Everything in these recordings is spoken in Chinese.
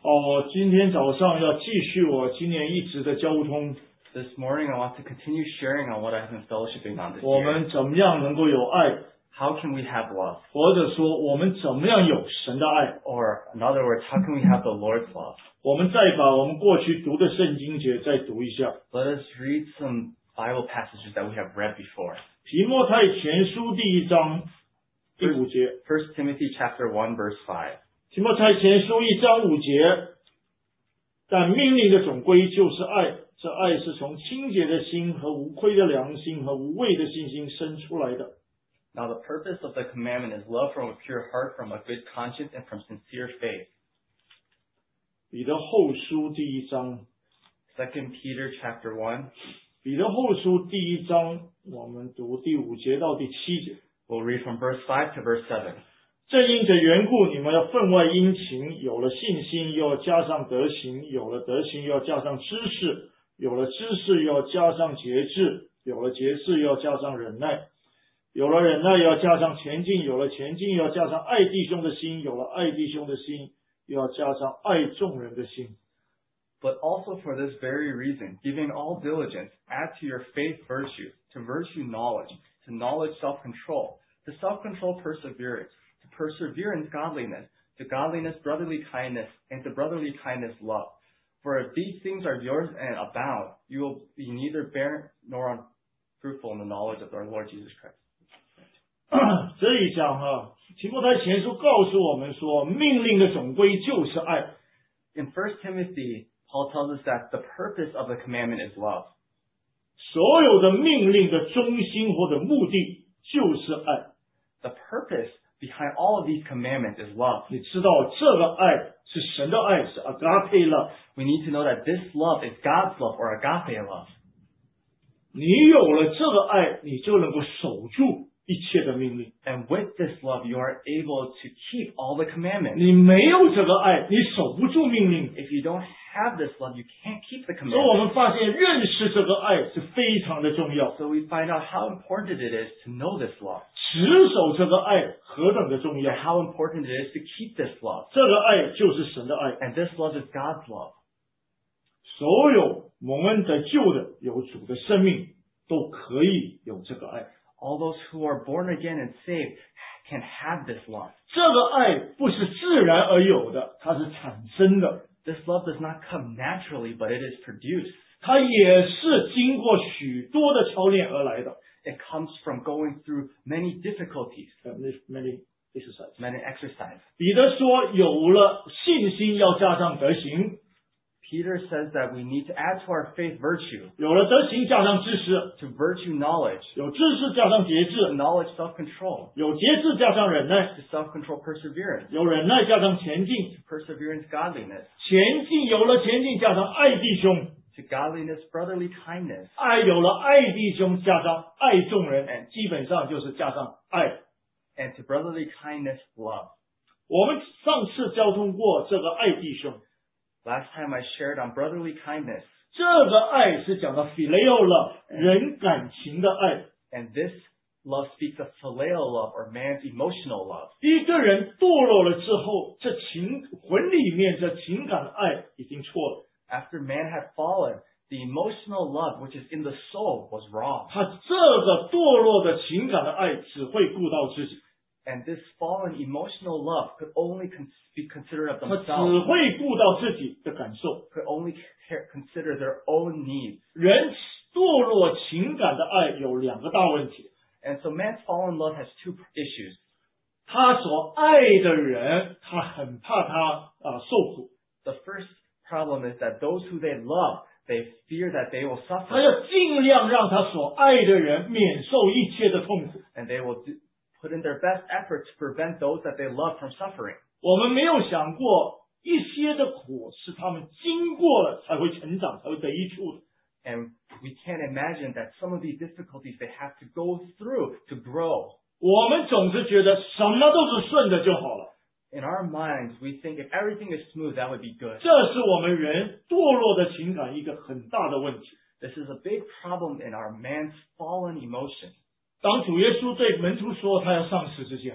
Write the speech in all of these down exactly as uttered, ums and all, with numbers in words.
哦，今天早上要继续我今年一直的交通。 This morning I want to continue sharing on what I've been fellowshipping on this 我 year. 们怎么样能够有爱？ How can we have love? 或者说我们怎么样有神的爱？ Or in other words, how can we have the Lord's love? 我们再把我们过去读的圣经节再读一下。 Let us read some Bible passages that we have read before. 提摩太前书第一章第五节。 First Timothy chapter one verse five. 提摩太前书一章五节，但命令的总归就是爱，这爱是从清洁的心和无亏的良心和无畏的信心生出来的。 Now the purpose of the commandment is love from a pure heart, from a good conscience, and from sincere faith. 彼得后书第一章。 Second Peter chapter one. 彼得后书第一章，我们读第五节到第七节。 We'll read from verse five to verse seven. 正因这缘故，你们要分外殷勤，有了信心，又要加上德行；有了德行，又要加上知识；有了知识，又要加上节制；有了节制，又要加上忍耐；有了忍耐，又要加上前进；有了前进，又要加上爱弟兄的心；有了爱弟兄的心，又要加上爱众人的心。 But also for this very reason, giving all diligence, add to your faith virtue, to virtue knowledge, to knowledge self-control, to self-control perseverance, to perseverance godliness, to godliness brotherly kindness, and to brotherly kindness love. For if these things are yours and abound, you will be neither barren nor unfruitful in the knowledge of our Lord Jesus Christ. 这一讲啊，提摩太前书告诉我们说，命令的总归就是爱。 In First Timothy, Paul tells us that the purpose of the commandment is love. 所有的命令的中心或者目的就是爱。 The purpose behind all of these commandments is love. 你知道这个爱是神的爱，是 agape love。 We need to know that this love is God's love or agape love. 你有了这个爱，你就能够守住一切的命令。 And with this love, you are able to keep all the commandments. 你没有这个爱，你守不住命令。 If you don't have this love, you can't keep the 所以我 commandments. 们发现认识这个爱是非常的重要， So we find out how important it is to know this love. 持守这个爱何等的重 And 要。 how important it is to keep this love. 这个爱就是神的爱。 And this love is God's love. 所有蒙恩得救的有主的生命，都可以有这个爱。 All those who are born again and saved can have this love. 这个爱不是自然而有的，它是产生的， This love does not come naturally, but it is produced. 它也是经过许多的操练而来的。 It comes from going through many difficulties, Many exercise. many exercises. 彼得说，有了信心要加上德行， Peter says that we need to add to our faith virtue, 有了德行加上知识， to virtue knowledge, 有知识加上节 to 制， knowledge self-control, 有节制加上忍耐， to self-control perseverance, 有忍耐加上前进， to perseverance godliness, 前进有了前进加上爱弟兄， to godliness brotherly kindness, 爱有了爱弟兄加上爱众人，基本上就是加上爱。 and to brotherly kindness love. 我们上次交通过这个爱弟兄， Last time I shared on brotherly kindness, 这个爱是讲到 phileo love 人感情的爱。 and this love speaks of phileo love or man's emotional love. 一个人堕落了之后，这情魂里面这情感的爱已经错了， After man had fallen, the emotional love which is in the soul was wrong. 他这个堕落的情感的爱只会顾到自己， And this fallen emotional love could only con- be considered of 他只 themselves, 会顾到自己的感受。 could only care- consider their own needs. 人堕落情感的爱有两个大问题， And so man's fallen love has two issues. 他所爱的人，他很怕他啊、受苦， The first problem is that those who they love, they fear that they will 他 suffer, 要尽量让他所爱的人免受一切的痛苦。 and they will do, put in their best effort to prevent those that they love from suffering. 我们没有想过一些的苦是他们经过了才会成长，才会得益处的。 And we can't imagine that some of these difficulties they have to go through to grow. 我们总是觉得什么都是顺的就好了， In our minds, we think if everything is smooth, that would be good. 这是我们人堕落的情感一个很大的问题。 This is a big problem in our man's fallen emotion. 当主耶稣对门徒说他要上十字架，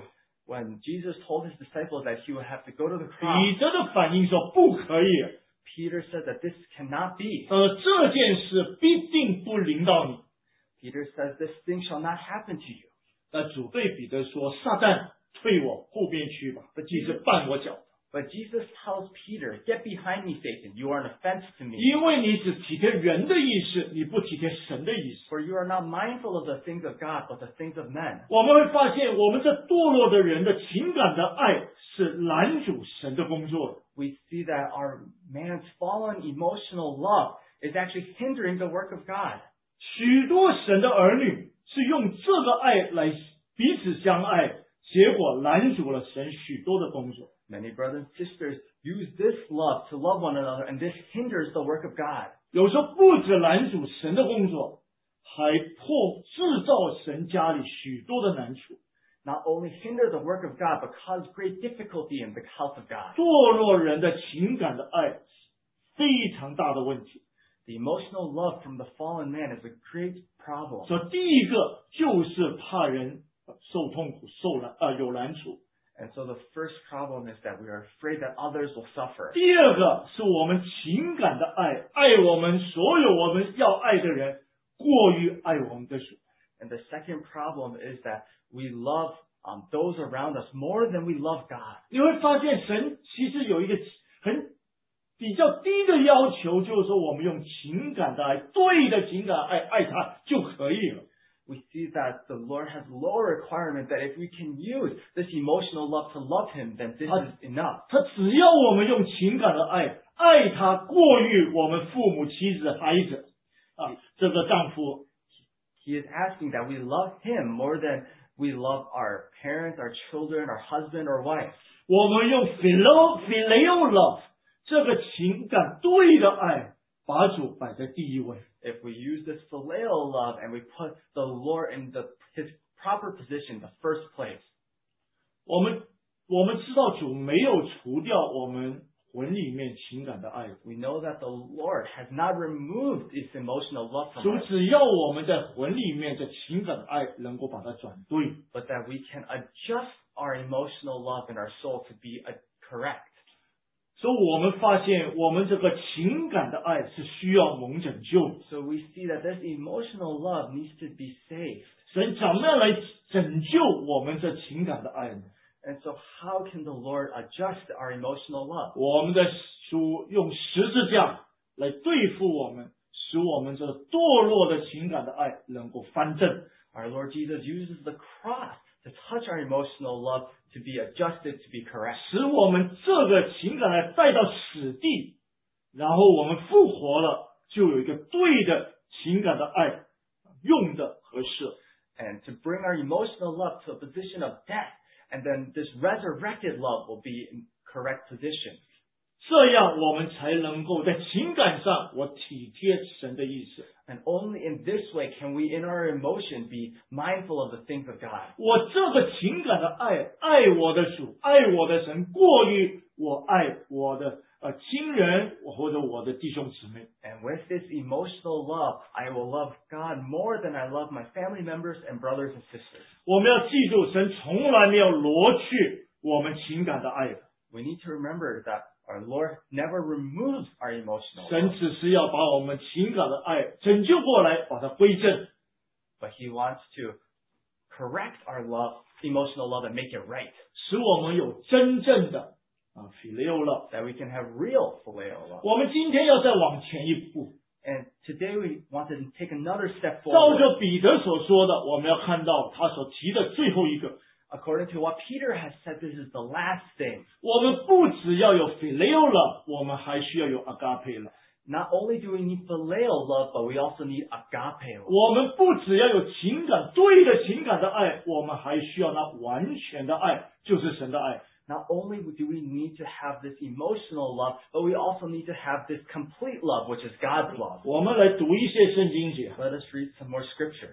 When Jesus told his disciples that he would have to go to the 彼 cross, 得的反应说不可以， Peter said that this cannot be. 呃，这件事必定不临到你。 Peter says this thing shall not happen to you. 那主对彼得说：“撒旦，退我后边去吧，你是绊我脚的， But Jesus tells Peter, get behind me, Satan. You are an offense to me. 因为你只体贴人的意思，你不体贴神的意思。” For you are not mindful of the things of God, but the things of men. 我们会发现，我们这堕落的人的情感的爱是拦阻神的工作的。 We see that our man's fallen emotional love is actually hindering the work of God. 许多神的儿女是用这个爱来彼此相爱，结果拦阻了神许多的工作。 Many brothers and sisters use this love to love one another, and this hinders the work of God. 有时候不止拦阻神的工作，还破制造神家里许多的难处。 Not only hinder the work of God, but cause great difficulty in the house of God. 堕落人的情感的爱非常大的问题。 The emotional love from the fallen man is a great problem. 所以第一个就是怕人受痛苦、受难呃有难处。 And so the first problem is that we are afraid that others will suffer. 第二个是我们情感的爱，爱我们所有我们要爱的人，过于爱我们的主。 And the second problem is that we love um, those around us more than we love God. 你会发现神其实有一个很比较低的要求，就是说我们用情感的爱，对的情感爱爱他就可以了。 We see that the Lord has lower requirement that if we can use this emotional love to love Him, then this is enough. 他只要我们用情感的爱爱他，过于我们父母、妻子、孩子啊，这个丈夫。 He is asking that we love Him more than we love our parents, our children, our husband or wife. 我们用 philo phileo love 这个情感对的爱，把主摆在第一位。 If we use this filial love and we put the Lord in the His proper position, the first place. 我们我们知道主没有除掉我们魂里面情感的爱， We know that the Lord has not removed this emotional love 主 from us, 只要我们在魂里面的情感的爱能够把它转对。 but that we can adjust our emotional love in our soul to be uh, correct. 所以我们发现，我们这个情感的爱是需要蒙拯救的。 So we see that this emotional love needs to be saved. 神怎么样来拯救我们这情感的爱呢？ And so how can the Lord adjust our emotional love? 我们的主用十字架来对付我们，使我们这堕落的情感的爱能够翻正。 Our Lord Jesus uses the cross to touch our emotional love to be adjusted to be correct. 使我们这个情感来带到死地，然后我们复活了，就有一个对的情感的爱用的合适。 And to bring our emotional love to a position of death, and then this resurrected love will be in correct position. 这样我们才能够在情感上我体贴神的意思。 And only in this way can we, in our emotion, be mindful of the things of God. 我这个情感的爱，爱我的主，爱我的神，过于我爱我的呃亲人或者我的弟兄姊妹。 And with this emotional love, I will love God more than I love my family members and brothers and sisters. 我们要记住，神从来没有挪去我们情感的爱的， We need to remember that our Lord never removes our emotional 神 love, 只是要把我们情感的爱拯救过来，把它归正。 but He wants to correct our love, emotional love, and make it right, 使我们有真正的啊 phileo love。 that we can have real filial love. 我们今天要再往前一步， And today we want to take another step 照 forward. 着彼得所说的，我们要看到他所提的最后一个， According to what Peter has said, this is the last thing. 我们不只要有 phileo love，我们还需要有 agape love。 Not only do we need filial love, but we also need agape love. 我们不只要有情感对的情感的爱，我们还需要那完全的爱，就是神的爱。 Not only do we need to have this emotional love, but we also need to have this complete love, which is God's love. 我们来读一些圣经节， Let us read some more scripture.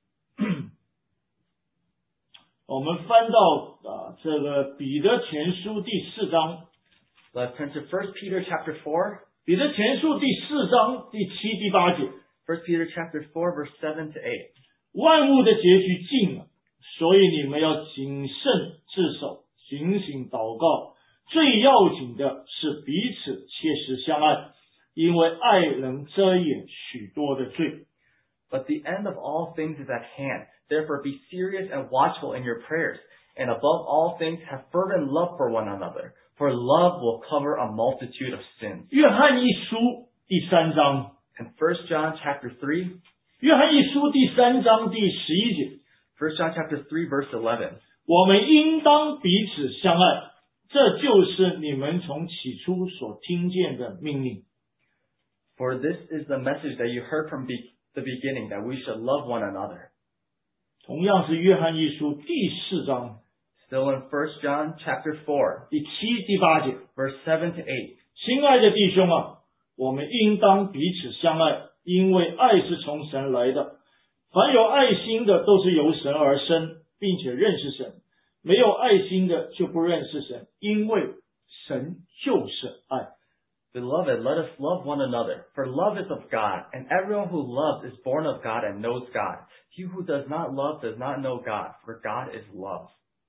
我们翻到啊这个彼得前书第四章， Let's turn to First Peter chapter four. 彼得前书第四章第七、第八节， First Peter chapter four, verse seven to eight. 万物的结局近了，所以你们要谨慎自守，警醒祷告。最要紧的是彼此切实相爱，因为爱能遮掩许多的罪。 But the end of all things is at hand. Therefore be serious and watchful in your prayers, and above all things have fervent love for one another, for love will cover a multitude of sins. 约翰一书第三章 And First John chapter three, 约翰一书第三章第十一节， First John chapter three verse eleven. 我们应当彼此相爱，这就是你们从起初所听见的命令。 For this is the message that you heard from be- the beginning, that we should love one another. 同样是约翰一书第四章 Still in First John chapter four, 第七、第八节， verse seven to eight. 亲爱的弟兄啊，我们应当彼此相爱，因为爱是从神来的。凡有爱心的，都是由神而生，并且认识神；没有爱心的，就不认识神，因为神就是爱。 Beloved, let us love one another, for love is of God, and everyone who loves is born of God and knows God. He who does not love does not know God, for God is love.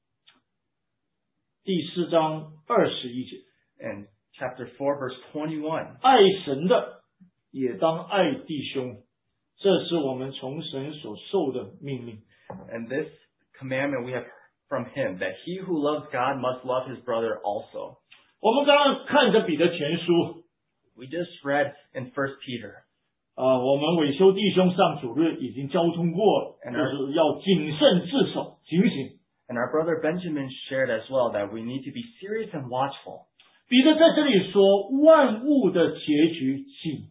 第四章二十一节， And chapter four, verse twenty-one. 爱神的也当爱弟兄，这是我们从神所受的命令。 And this commandment we have from him, that he who loves God must love his brother also. 我们刚刚看着彼得前书 We just read in First Peter. 啊，我们伪修弟兄上主日已经交通过了，就是要谨慎自守，警醒。 And our brother Benjamin shared as well that we need to be serious and watchful. 彼得在这里说，万物的结局近。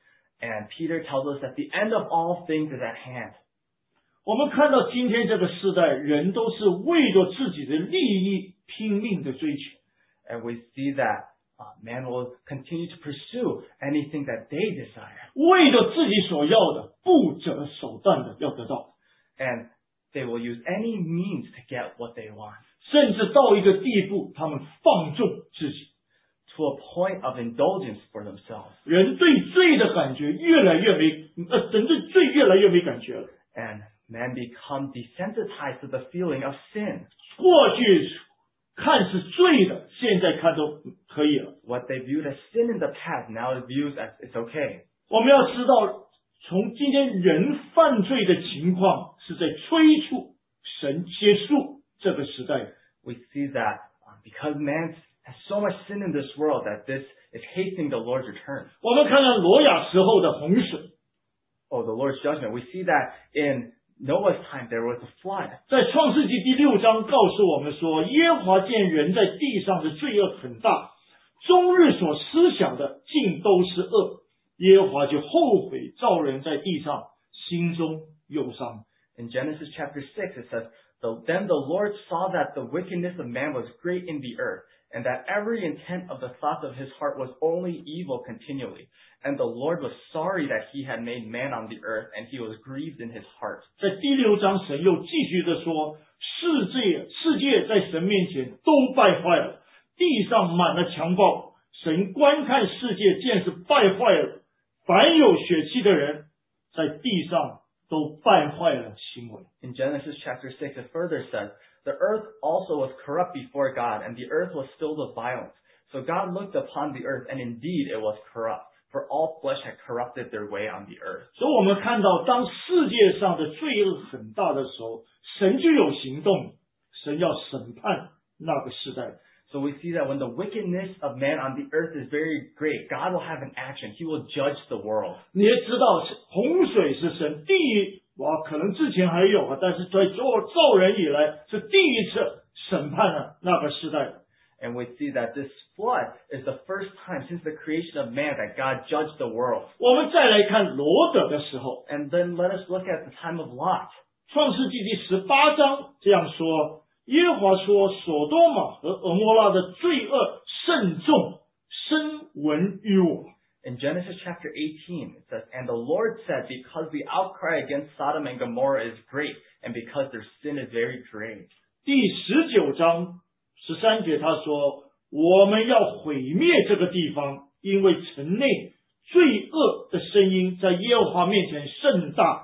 And Peter tells us that the end of all things is at hand. 我们看到今天这个时代，人都是为了自己的利益拼命的追求。 And we see that uh, man will continue to pursue anything that they desire. 为了自己所要的，不择手段的要得到， And they will use any means to get what they want, 甚至到一个地步，他们放纵自己。 to a point of indulgence for themselves. 人对罪的感觉越来越没，呃，人对罪越来越没感觉了。 And men become desensitized to the feeling of sin. 过去看是罪的，现在看都可以了。 What they viewed as sin in the past now is viewed as it's okay. 我们要知道，从今天人犯罪的情况是在催促神结束这个时代。 We see that uh, because man has so much sin in this world that this is hastening the Lord's return. 我们看看挪亚时候的洪水， Oh, the Lord's judgment. We see that in Noah's time there was a flood. 在创世纪第六章告诉我们说，耶和华见人在地上的罪恶很大，终日所思想的尽都是恶，耶和华就后悔造人在地上，心中忧伤。 In Genesis chapter six, it says, "The- Then the Lord saw that the wickedness of man was great in the earth, and that every intent of the thoughts of his heart was only evil continually. And the Lord was sorry that he had made man on the earth, and he was grieved in his heart." 在第六章，神又继续的说，世界世界在神面前都败坏了，地上满了强暴。神观看世界，见是败坏了，凡有血气的人，在地上都败坏了行为。 In Genesis chapter six, it further says, "The earth also was corrupt before God, and the earth was filled with violence. So God looked upon the earth, and indeed it was corrupt, for all flesh had corrupted their way on the earth." 所以我们看到，当世界上的罪恶很大的时候，神就有行动，神要审判那个时代。 So we see that when the wickedness of man on the earth is very great, God will have an action. He will judge the world. 你也知道，洪水是神第一，哇，可能之前还有啊，但是在做造人以来是第一次审判了那个时代。 And we see that this flood is the first time since the creation of man that God judged the world. 我们再来看罗德的时候， And then let us look at the time of Lot. 创世纪第十八章这样说：耶和华说，所多玛和俄摩拉的罪恶甚重，深闻于我。 In Genesis chapter eighteen, it says, "And the Lord said, because the outcry against Sodom and Gomorrah is great, and because their sin is very great." 第十九章十三节他说，我们要毁灭这个地方，因为城内罪恶的声音在耶和华面前甚大，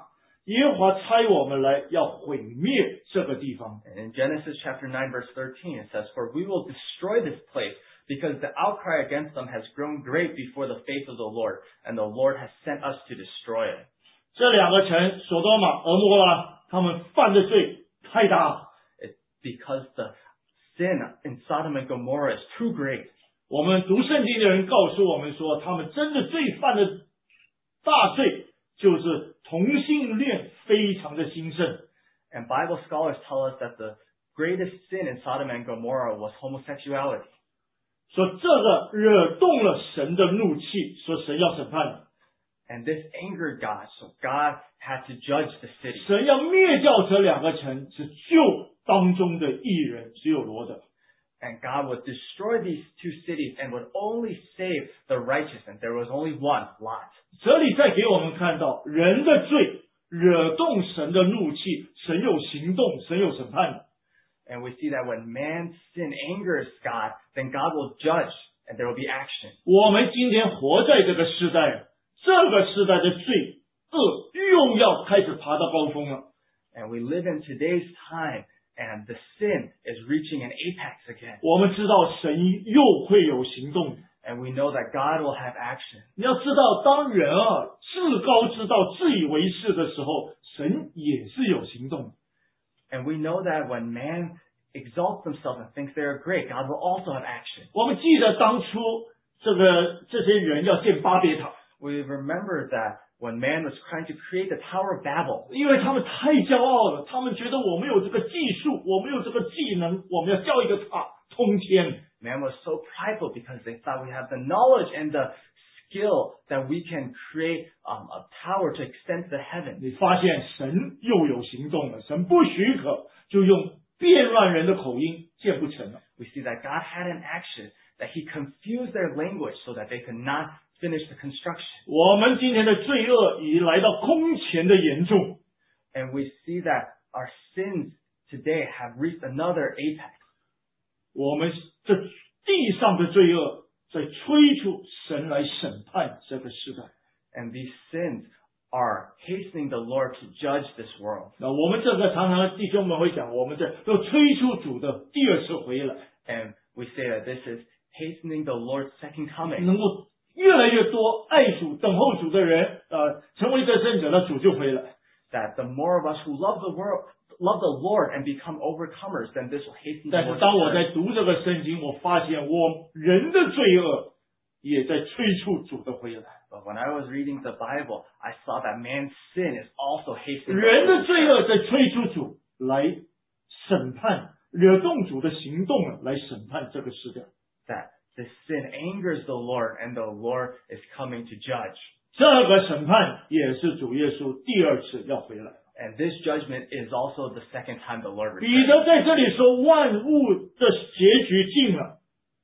耶和华差我们来要毁灭这个地方。 And in Genesis chapter nine verse thirteen it says, For we will destroy this place, because the outcry against them has grown great before the face of the Lord, and the Lord has sent us to destroy it. 这两个城所多玛、俄摩拉，他们犯的罪太大， It's because the sin in Sodom and Gomorrah is too great. 我们读圣经的人告诉我们说，他们真的最犯的大罪就是同性恋非常的兴盛。 And Bible scholars tell us that the greatest sin in Sodom and Gomorrah was homosexuality. 说这个惹动了神的怒气，说神要审判了， And this angered God, so God had to judge the city. 神要灭掉这两个城，只救当中的一人，只有罗德。 And God would destroy these two cities and would only save the righteous. And there was only one, Lot. 这里再给我们看到人的罪惹动神的怒气，神有行动，神有审判的。 And we see that when man's sin angers God, then God will judge and there will be action. 我们今天活在这个时代，这个时代的罪恶又要开始爬到高峰了。 And we live in today's time, and the sin is reaching an apex again. 我们知道神又会有行动。 And we know that God will have action. 你要知道，当人啊至高之道、自以为是的时候，神也是有行动。 And we know that when man exalts himself and thinks they are great, God will also have action. 我们记得当初这个这些人要建巴别塔， We remember that when man was trying to create the Tower of Babel, 因为他们太骄傲了，他们觉得我们有这个技术，我们有这个技能，我们要造一个塔通天。 man was so prideful because they thought we have the knowledge and the skill that we can create um, a tower to extend to the heavens. 你发现神又有行动了，神不许可，就用变乱人的口音建不成了。 We see that God had an action, that he confused their language so that they could not finish the construction. 我们今天的罪恶已来到空前的严重， And we see that our sins today have reached another apex. 我们这地上的罪恶在催促神来审判这个时代。 And these sins are hastening the Lord to judge this world. 那我们这个常常弟兄们会讲，我们这都催促主的第二次回来， And we say that this is hastening the Lord's second coming. 能够越来越多爱主、等候主的人，呃，成为得胜者，那主就回来。 That the more of us who love the world, love the Lord and become overcomers, then this will hasten the 但是 Lord's 当我 return. 在读这个圣经，我发现我人的罪恶也在催促主的回来。 But when I was reading the Bible, I saw that man's sin is also hastening. 人的罪恶在催促主来审判，惹动主的行动了，来审判这个世界。 That this sin angers the Lord, and the Lord is coming to judge. 这个审判也是主耶稣第二次要回来。 And this judgment is also the second time the Lord 彼 returns. 得在这里说，万物的结局近了。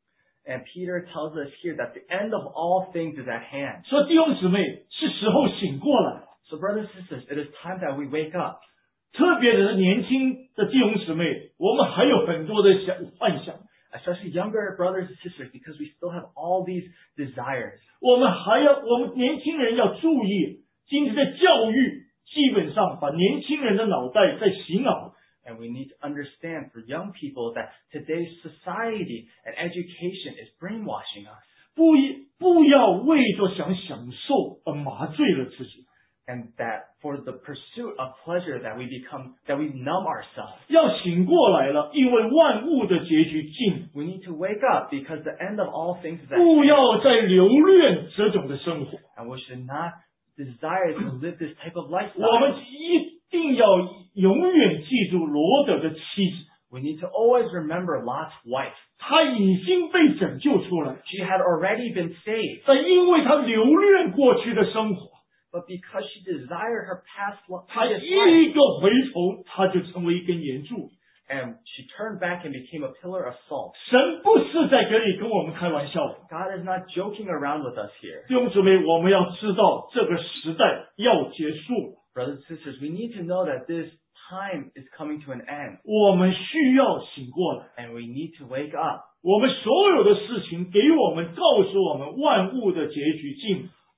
And Peter tells us here that the end of all things is at hand. 说弟兄姊妹，是时候醒过来。 So brothers and sisters, it is time that we wake up. 特别的是年轻的弟兄姊妹，我们还有很多的想幻想， Especially younger brothers and sisters, because we still have all these desires. 我们还要，我们年轻人要注意，今天的教育基本上把年轻人的脑袋在洗脑。 And we need to understand for young people that today's society and education is brainwashing us. 不不要为着想享受而麻醉了自己， And that for the pursuit of pleasure that we become, that we numb ourselves. 要醒过来了，因为万物的结局近， We need to wake up because the end of all things is at 不 hand. 要再留恋这种的生活。 And we should not desire to live this type of 我 lifestyle. 们一定要永远记住罗德的妻子， We need to always remember Lot's wife. 她已经被拯救出来， She had already been saved, 但因为她留恋过去的生活， but because she desired her past li- 她 previous life, 一个回头，她就成为一根岩柱。 and she turned back and became a pillar of salt. 神不是在这里跟我们开玩笑的， God is not joking around with us here. 弟兄姊妹，我们要知道这个时代要结束了， Brothers and sisters, we need to know that this time is coming to an end, 我们需要醒过来。 and we need to wake up. 我们所有的事情给我们告诉我们万物的结局近，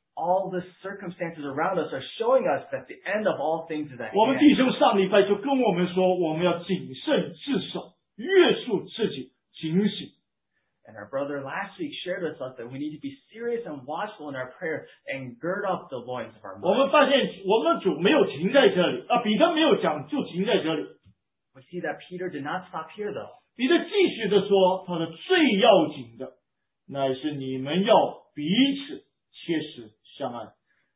all the circumstances around us are showing us that the end of all things is at 我们弟 hand. 兄上礼拜就跟我们说，我们要谨慎自守，约束自己，警醒。 And our brother last week shared with us that we need to be serious and watchful in our prayer and gird up the loins of our 我 mind. 们发现我们主没有停在这里啊，彼得没有讲就停在这里， We see that Peter did not stop here though. 彼得继续的说，他的最要紧的乃是你们要彼此切实相爱。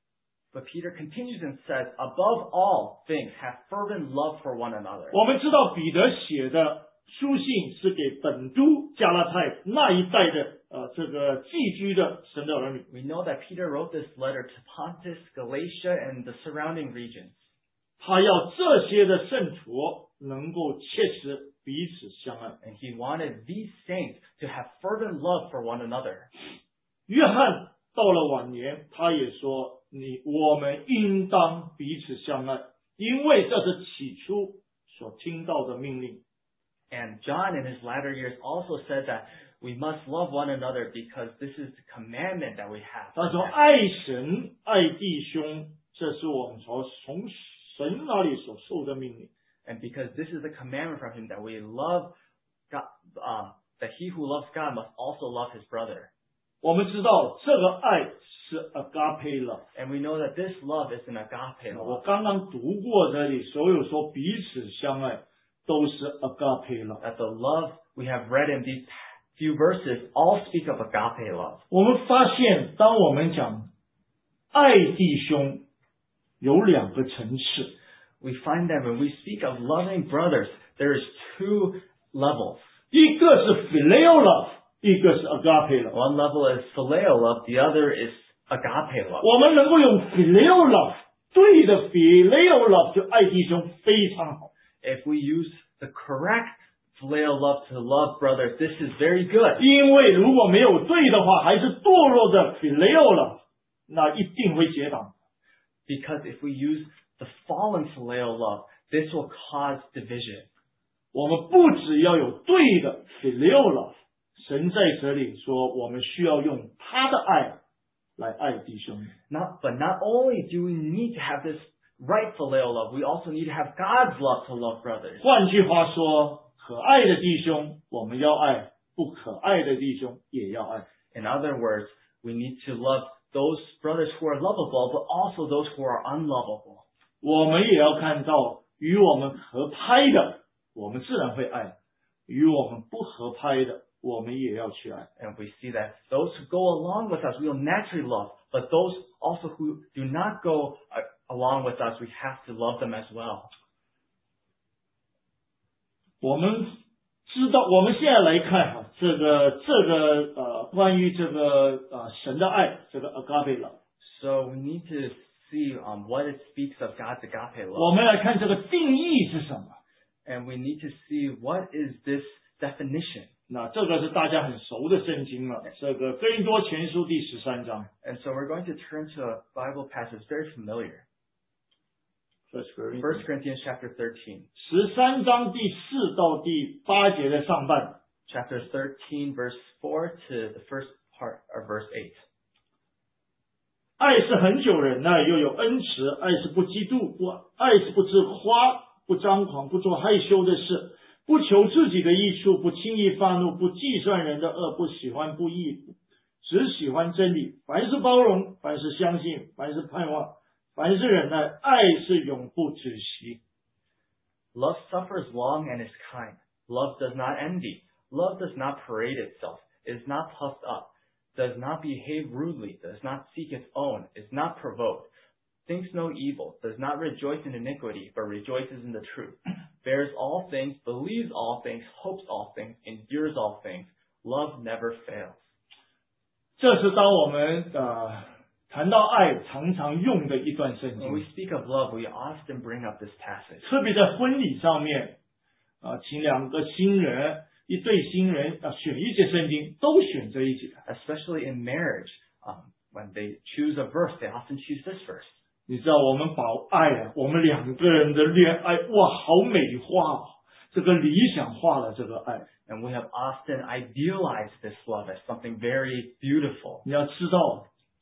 But Peter continues and says, above all things, have fervent love for one another. 我们知道彼得写的书信是给本都加拉太那一带的呃这个寄居的神的儿女。 We know that Peter wrote this letter to Pontus, Galatia, and the surrounding regions. 他要这些的圣徒能够切实彼此相爱。 And he wanted these saints to have fervent love for one another. 约翰到了晚年，他也说：“你我们应当彼此相爱，因为这是起初所听到的命令。” And John in his latter years also said that we must love one another because this is the commandment that we have. 他说：“爱神爱弟兄，这是我们从从神那里所受的命令。” And because this is a commandment from him that we love God, um, that he who loves God must also love his brother. 我们知道这个爱是 agape love。 And we know that this love is an agape 我 love. 刚刚读过这里，所有说彼此相爱都是 agape love。 That the love we have read in these few verses all speak of agape love. 我们发现，当我们讲爱弟兄，有两个层次。 We find that when we speak of loving brothers, there is two levels. 一个是 filial love，一个是 agape love。 One level is phileo love, the other is agape love. 我们能够用 filial love， 对的 filial love 就爱弟兄非常好。 If we use the correct phileo love to love brothers, this is very good. 因为如果没有对的话，还是堕落的 filial love， 那一定会结党。 Because if we use the fallen phileo love, this will cause division. 我们不只要有对的 filial love， 神在这里说，我们需要用他的爱来爱弟兄。 Not, but not only do we need to have this right phileo love, we also need to have God's love to love brothers. 换句话说，可爱的弟兄我们要爱，不可爱的弟兄也要爱。 In other words, we need to love those brothers who are lovable, but also those who are unlovable. 我们也要看到与我们合拍的，我们自然会爱；与我们不合拍的，我们也要去爱。 And we see that those who go along with us, we will naturally love. But those also who do not go uh, along with us, we have to love them as well. 我们知道，我们现在来看哈，这个这个呃，关于这个呃神的爱，这个 agape love， So we need to see um, what it speaks of God's agape 我 love. 们来看这个定义是什么。 And we need to see what is this definition. 那这个是大家很熟的圣经了，这个哥林多前书第十三章。 And so we're going to turn to a Bible passage very familiar. First First Corinthians chapter thirteen. 十三章第四到第八节的上半。 Chapter thirteen, verse four to the first part of verse eight. 爱是很久忍耐，又有恩慈；爱是不嫉妒，不爱是不自夸，不张狂，不做害羞的事，不求自己的益处，不轻易发怒，不计算人的恶，不喜欢不义，只喜欢真理。凡是包容，凡是相信，凡是盼望，凡是忍耐，爱是永不止息。 Love suffers long and is kind. Love does not envy. Love does not parade itself, is not puffed up, does not behave rudely, does not seek its own, is not provoked, thinks no evil, does not rejoice in iniquity, but rejoices in the truth, bears all things, believes all things, hopes all things, endures all things. Love never fails. 这是当我们呃谈到爱常常用的一段圣 When we 经， speak of love, we often bring up this passage. 特别在婚礼上面，啊、请两个新人。一对新人啊，选一节圣经，都选这一节。 Especially in marriage, um, when they choose a verse, they often choose this verse. 你知道，我们把爱啊，我们两个人的恋爱，哇，好美化哦，这个理想化了这个爱。 And we have often idealized this love as something very beautiful. 你要知道，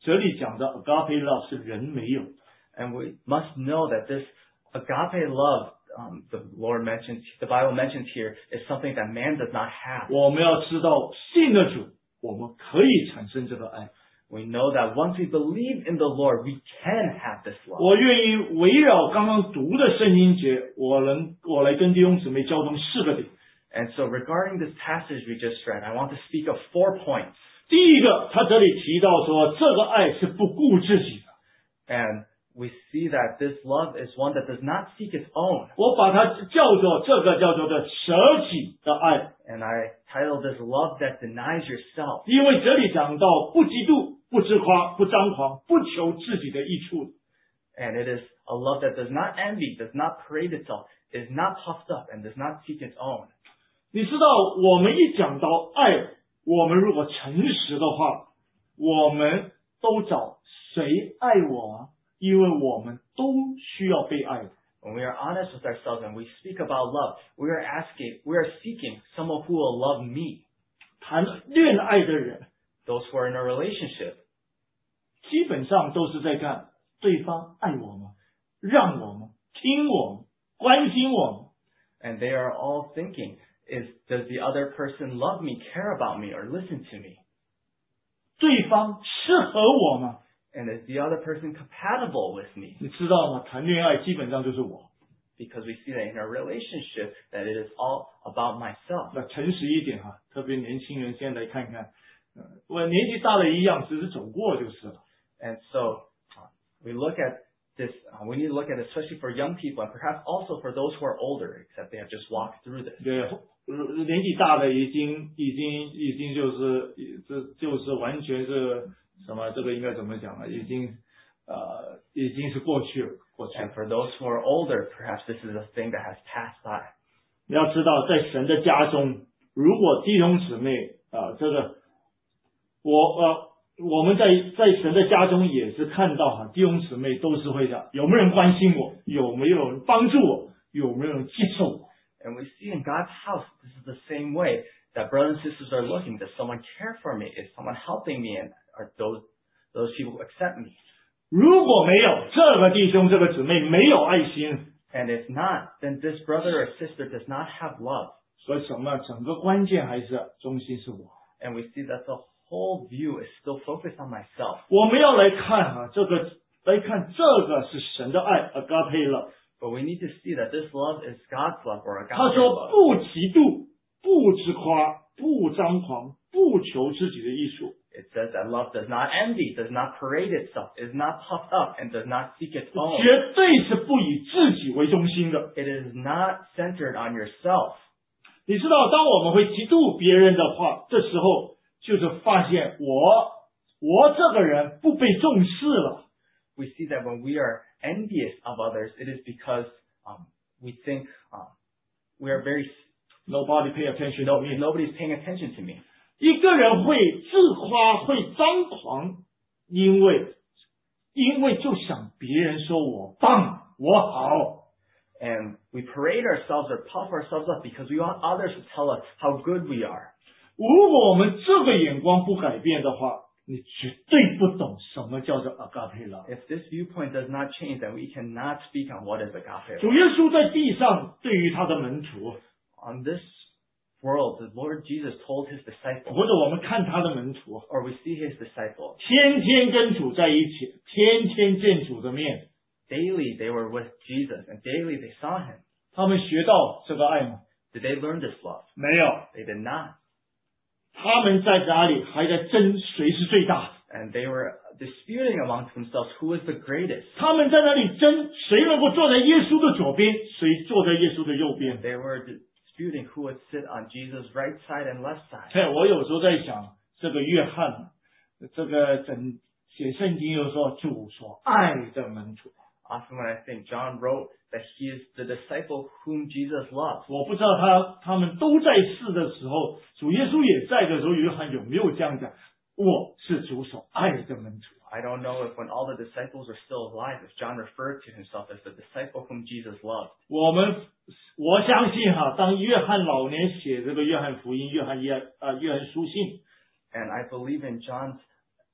这里讲的 agape love 是人没有的。 And we must know that this agape love, um, the Lord mentions, the Bible mentions here, is something that man does not have. 我们要知道信了主，我们可以产生这个爱。 We know that once we believe in the Lord, we can have this love. 我愿意围绕刚刚读的圣经节，我能我来跟弟兄姊妹交通四个点。 And so regarding this passage we just read, I want to speak of four points. 第一个，他这里提到说，这个爱是不顾自己的。 And we see that this love is one that does not seek its own. 我把它叫做这个叫做的舍己的爱， And I titled this love that denies yourself. 因为这里讲到不嫉妒、不自夸、不张狂、不求自己的益处。 And it is a love that does not envy, does not parade itself, is not puffed up, and does not seek its own. 你知道，我们一讲到爱，我们如果诚实的话，我们都找谁爱我啊？因为我们都需要被爱的。 When we are honest with ourselves and we speak about love, we are asking, we are seeking someone who will love me. 谈恋爱的人， Those who are in a relationship, 基本上都是在看对方爱我们，让我们听我们，关心我们。 and they are all thinking, is does the other person love me, care about me, or listen to me? 对方适合我吗？ And is the other person compatible with me? 你知道吗？谈恋爱基本上就是我。 Because we see that in a relationship that it is all about myself. 那诚实一点哈，特别年轻人先来看看，呃，我年纪大了一样，只是走过就是了。 And so uh, we look at this, uh, we need to look at it especially for young people and perhaps also for those who are older, except they have just walked through this. 对，呃年纪大的已经已经已经就是这就是完全是什么？这个应该怎么讲啊？已经呃已经是过去了，过去了。 And for those who are older, perhaps this is a thing that has passed by. 你要知道，在神的家中，如果弟兄姊妹啊、呃，这个我呃。我们在在神的家中也是看到哈，弟兄姊妹都是会的，有没有人关心我，有没有人帮助我，有没有人接受我。 And we see in God's house, this is the same way that brothers and sisters are looking. Does someone care for me? Is someone helping me? And are those those people who accept me? 如果没有这个弟兄这个姊妹没有爱心， And if not, then this brother or sister does not have love. 所以什么？整个关键还是中心是我。 And we see that the whole view is still focused on myself. 我们要来看啊，这个来看这个是神的爱 agape love。 But we need to see that this love is God's love or 他 agape 说 love. 不嫉妒，不自夸，不张狂，不求自己的益处。 It says that love does not envy, does not parade itself, is not puffed up, and does not seek its own. 绝对是不以自己为中心的。 It is not centered on yourself. 你知道，当我们会嫉妒别人的话，这时候就是发现我我这个人不被重视了。 We see that when we are envious of others, it is because um, we think um, we are very Nobody pay attention to no, me。 nobody's paying attention to me. 一个人会自夸，会张狂，因为因为就想别人说我棒，我好。 And we parade ourselves or puff ourselves up because we want others to tell us how good we are. 如果我们这个眼光不改变的话，你绝对不懂什么叫做 agape love。 If this viewpoint does not change, then we cannot speak on what is agape 主 love. 耶稣在地上对于他的门徒， On this world, the Lord Jesus told his disciples, 或者我们看他的门徒， or we see his disciples, 天天跟主在一起，天天见主的面， daily they were with Jesus and daily they saw him. 他们学到这个爱吗？ Did they learn this love? 没有， They did not. 他们在哪里还在争谁是最大的？ And they were disputing amongst themselves who is the greatest. 他们在那里争谁能够坐在耶稣的左边，谁坐在耶稣的右边。 They were disputing who would sit on Jesus' right side and left side. 嘿，我有时候在想，这个约翰，这个整写圣经又说主所爱的门徒， Often when I think John wrote that he is the disciple whom Jesus loves. 我不知道他他们都在世的时候，主耶稣也在的时候，约翰有没有这样讲？我是主所爱的门徒。 I don't know if when all the disciples are still alive, if John referred to himself as the disciple whom Jesus loved. 我们我相信哈，当约翰老年写这个约翰福音、约翰约呃约翰书信， And I believe in John's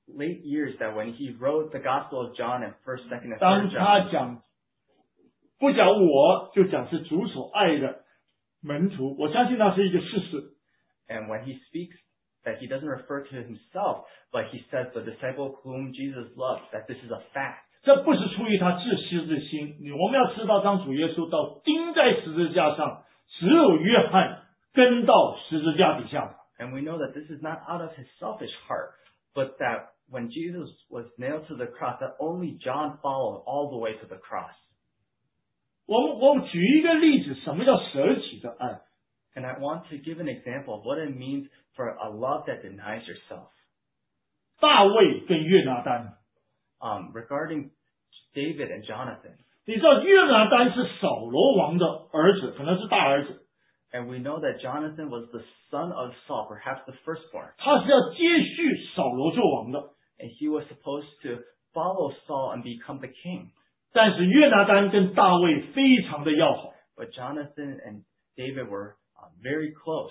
late years that when he wrote the Gospel of John and First, Second, and 当 Third 他 John, 讲不讲我，就讲是主所爱的门徒，我相信那是一个事实。 and when he speaks, that he doesn't refer to himself, but he says the disciple whom Jesus loves, that this is a fact. 这不是出于他自私之心，我们要知道，当主耶稣到钉在十字架上，只有约翰跟到十字架底下。 And we know that this is not out of his selfish heart, but that when Jesus was nailed to the cross, that only John followed all the way to the cross. 我们我们举一个例子，什么叫舍己的爱？ And I want to give an example of what it means for a love that denies yourself. 大卫跟约拿单， Um, regarding David and Jonathan, 你知道约拿单是扫罗王的儿子，可能是大儿子， and we know that Jonathan was the son of Saul, perhaps the firstborn, 他是要接续扫罗做王的。 and he was supposed to follow Saul and become the king. 但是约拿单跟大卫非常的要好， But Jonathan and David were uh, very close.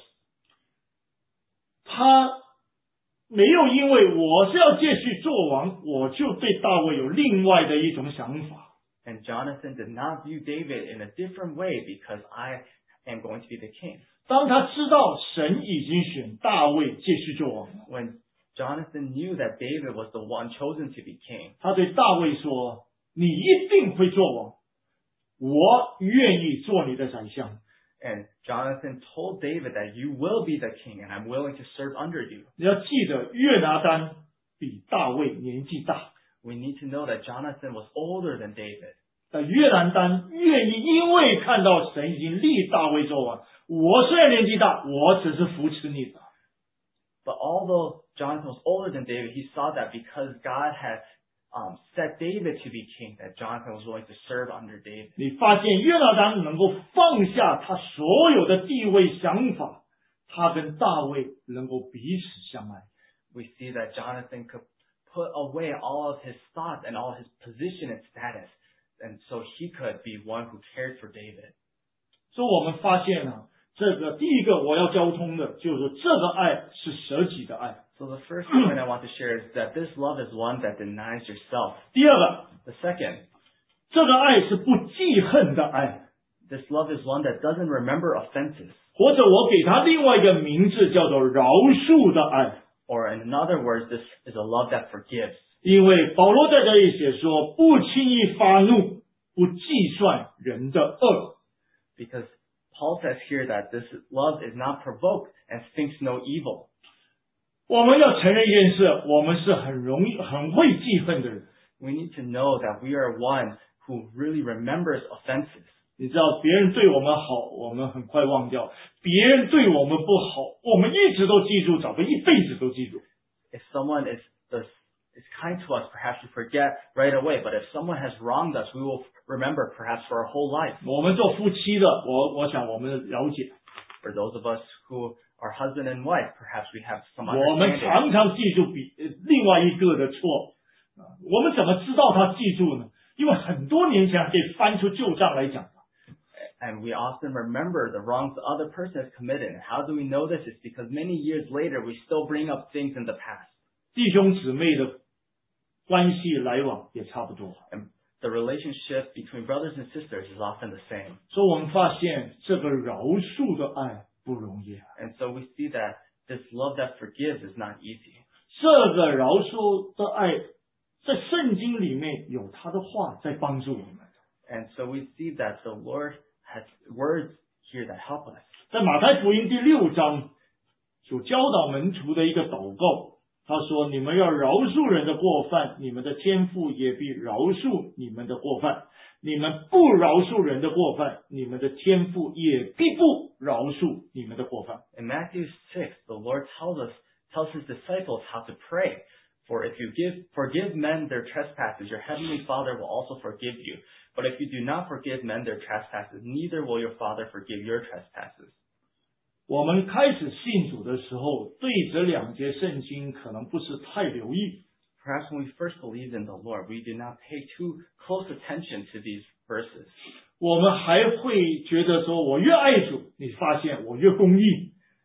他没有因为我是要继续做王，我就对大卫有另外的一种想法。 And Jonathan did not view David in a different way because I am going to be the king. 当他知道神已经选大卫继续做王， When Jonathan knew that David was the one chosen to be king, 他对大卫说：“你一定会做王，我愿意做你的宰相。” and Jonathan told David that you will be the king and I'm willing to serve under you. 你要记得，约拿单比大卫年纪大， We need to know that Jonathan was older than David. 但约拿单愿意，因为看到神已经立大卫做王，我虽然年纪大，我只是扶持你的。 But although Jonathan was older than David, he saw that because God had um, set David to be king, that Jonathan was willing to serve under David. 你发现约拿单能够放下他所有的地位想法，他跟大卫能够彼此相爱。 We see that Jonathan could put away all of his thoughts and all his position and status, and so he could be one who cared for David. 所以我们发现呢、这个第一个我要交通的就是这个爱是舍己的爱。 So the first point I want to share is that this love is one that denies yourself. 第二个， The second, 这个爱是不记恨的爱， this love is one that doesn't remember offenses. 或者我给他另外一个名字叫做饶恕的爱。 Or in other words, this is a love that forgives. 因为保罗在这里写说，不轻易发怒，不计算人的恶。 Because Paul says here that this love is not provoked and thinks no evil. 我们要承认一件事，我们是很容易、很会记恨的人。 We need to know that we are one who really remembers offenses. 你知道，别人对我们好，我们很快忘掉；别人对我们不好，我们一直都记住，找个一辈子都记住。 If someone is, is, is kind to us, perhaps we forget right away. But if someone has wronged us, we will remember perhaps for our whole life. 我们做夫妻的，我我想我们了解， For those of us who are husband and wife, perhaps we have some 我们 understanding. 常常记住比呃另外一个的错。啊我们怎么知道他记住呢？因为很多年前可以翻出旧账来讲。 And we often remember the wrongs the other person has committed. And how do we know this? It's because many years later, we still bring up things in the past. 弟兄姊妹的关系来往也差不多， And the relationship between brothers and sisters is often the same. 所以我们发现这个饶恕的爱不容易。 And so we see that this love that forgives is not easy. 这个饶恕的爱，在圣经里面有他的话在帮助我们。 And so we see that the Lord has words here that help us. 在马太福音第六章所教导门徒的一个祷告，他说：“你们要饶恕人的过犯，你们的天父也必饶恕你们的过犯；你们不饶恕人的过犯，你们的天父也必不饶恕你们的过犯。” In Matthew six, the Lord tells us, tells his disciples how to pray. For if you give, forgive men their trespasses, your heavenly Father will also forgive you. But if you do not forgive men their trespasses, neither will your Father forgive your trespasses. 我们开始信主的时候，对这两节圣经可能不是太留意。 Perhaps when we first believed in the Lord, we did not pay too close attention to these verses. 我们还会觉得说，我越爱主，你发现我越公义。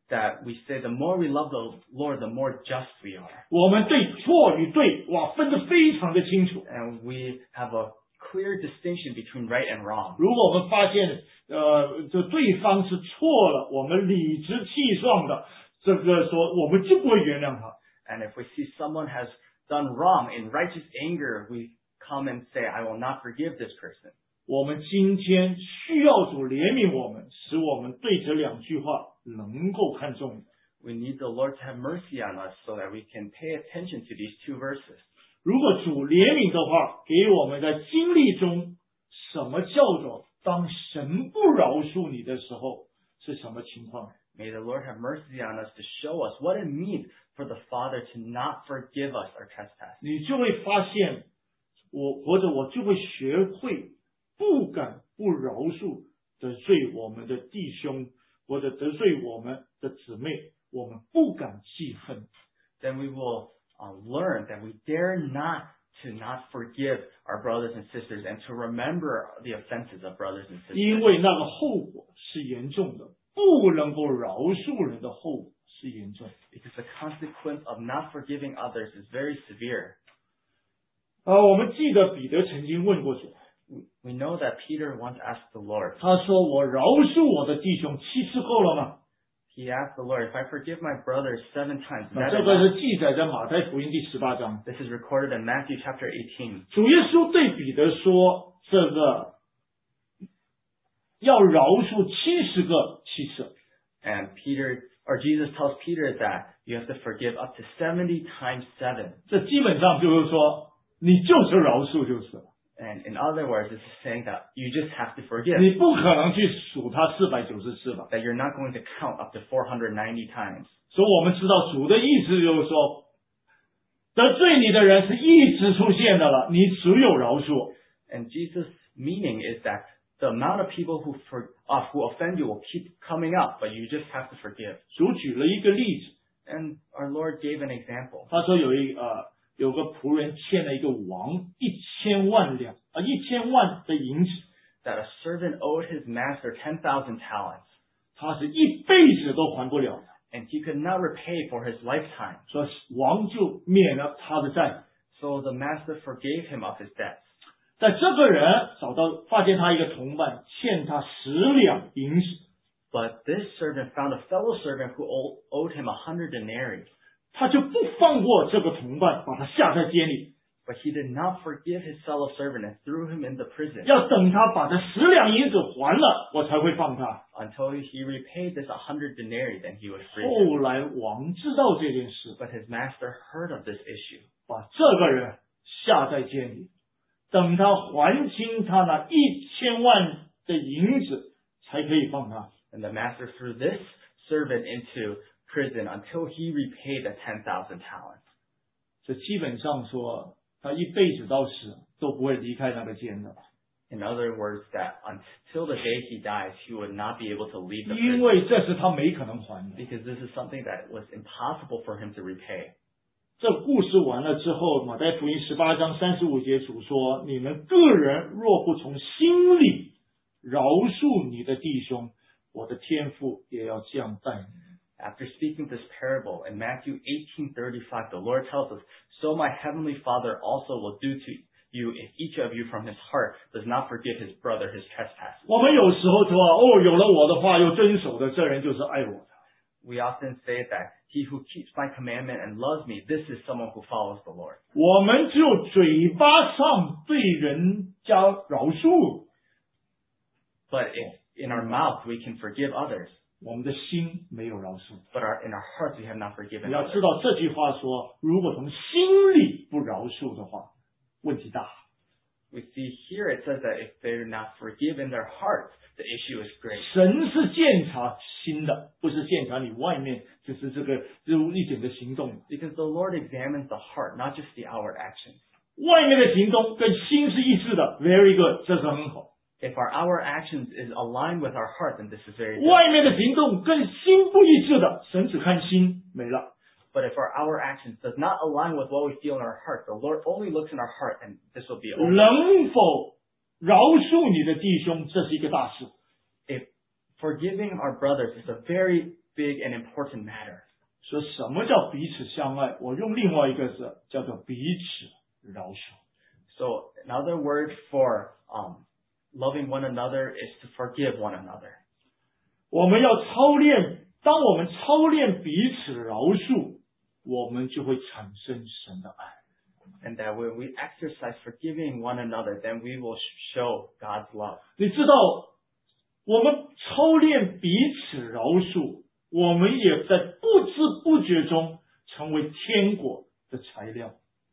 that we say the more we love the Lord, the more just we are. 我们对错与对，哇，分得非常的清楚。 And we have a clear distinction between right and wrong. 如果我们发现，呃，这对方是错了，我们理直气壮的，这个说，我们就不会原谅他。 And if we see someone has done wrong, in righteous anger, we come and say, I will not forgive this person. 我们今天需要主怜悯我们，使我们对这两句话能够看重。 We need the Lord to have mercy on us so that we can pay attention to these two verses. 如果主怜悯的话，给我们在经历中，什么叫做当神不饶恕你的时候是什么情况？ May the Lord have mercy on us to show us what it means for the Father to not forgive us our trespasses. 你就会发现，我或者我就会学会不敢不饶恕得罪我们的弟兄，或者得罪我们的姊妹，我们不敢记恨。 Then we will uh, learn that we dare not to not forgive our brothers and sisters and to remember the offenses of brothers and sisters. 因为那个后果是严重的，不能够饶恕人的后果是严重。 Because the consequence of not forgiving others is very severe. 啊，我们记得彼得曾经问过主， We know that Peter once asked the Lord, 他说：“我饶恕我的弟兄七次够了吗 he asked the Lord, if I forgive my brothers seven times,？” 那 that 这个 enough? 是记载在马太福音第十八章。 This is recorded in Matthew chapter eighteen. 主耶稣对彼得说：“这个要饶恕七十个七次。” And Peter, or Jesus tells Peter that you have to forgive up to seventy times seven. 这基本上就是说，你就是饶恕就是了， And in other words, this is saying that you just have to forgive. 你不可能去数他四百九十次吧。 That you're not going to count up to four hundred ninety times. 所以我们知道主的意思就是说，得罪你的人是一直出现的了，你只有饶恕。 And Jesus' meaning is that the amount of people who for, uh, who offend you will keep coming up, but you just have to forgive. 主举了一个例子， And our Lord gave an example 他说有一呃有个仆人欠了一个王一千万两啊一千万的银子， that a servant owed his master ten thousand talents, 他是一辈子都还不了的， and he could not repay for his lifetime. 所以王就免了他的债。 So the master forgave him of his debts. 但这个人找到发现他一个同伴欠他十两银子， But this servant found a fellow servant who owe- owed him a hundred denarii. 他就不放过这个同伴，把他下在监里， But he did not forgive his fellow servant and threw him into prison 要等他把这十两银子还了，我才会放他。 until he repaid this a hundred denarii. Then he would free him. 后来王知道这件事， But his master heard of this issue, 把这个人下在监里，等他还清他那一千万的银子，才可以放他。 and the master threw this servant into prison until he repaid the ten thousand talents. 这基本上说，他一辈子到死都不会离开那个监的， In other words, that until the day he dies, he would not be able to leave the 因 prison 为这是他没可能还的。 because this is something that was impossible for him to repay. 这故事完了之后，马太福音十八章三十五节主说：“你们个人若不从心里饶恕你的弟兄，我的天父也要降待你。” After speaking this parable in Matthew eighteen thirty-five, the Lord tells us, "So my heavenly Father also will do to you if each of you from his heart does not forgive his brother his trespasses." 我们有时候说：“哦，有了我的话又遵守的，这人就是爱我的。” We often say that he who keeps my commandment and loves me, this is someone who follows the Lord. 我们只有嘴巴上对人家饶恕， But if in our mouth we can forgive others, 我们的心没有饶恕。 but our, in our hearts we have not forgiven 你要 others. 知道这句话说，如果从心里不饶恕的话，问题大。 We see here it says that if they're not forgive in their hearts, the issue is great. 神是鉴察心的，不是鉴察你外面就是这个这一整个行动。 Because the Lord examines the heart, not just the outward actions. 外面的行动跟心是一致的 ，very good， 这是很好。 If our outward actions is aligned with our heart, then this is very good. 外面的行动跟心不一致的，神只看心没了。 But if our outward actions does not align with what we feel in our heart, the Lord only looks in our heart, and this will be over. 能否饶恕你的弟兄，这是一个大事。 If forgiving our brothers is a very big and important matter. 说什么叫彼此相爱？我用另外一个字叫做彼此饶恕。 So another word for um, loving one another is to forgive one another. 我们要操练，当我们操练彼此饶恕，我们就会产生神的爱。 And that when we exercise forgiving one another, then we will show God's love. 你知道，我们操练彼此饶恕，我们也在不知不觉中成为天国的材料。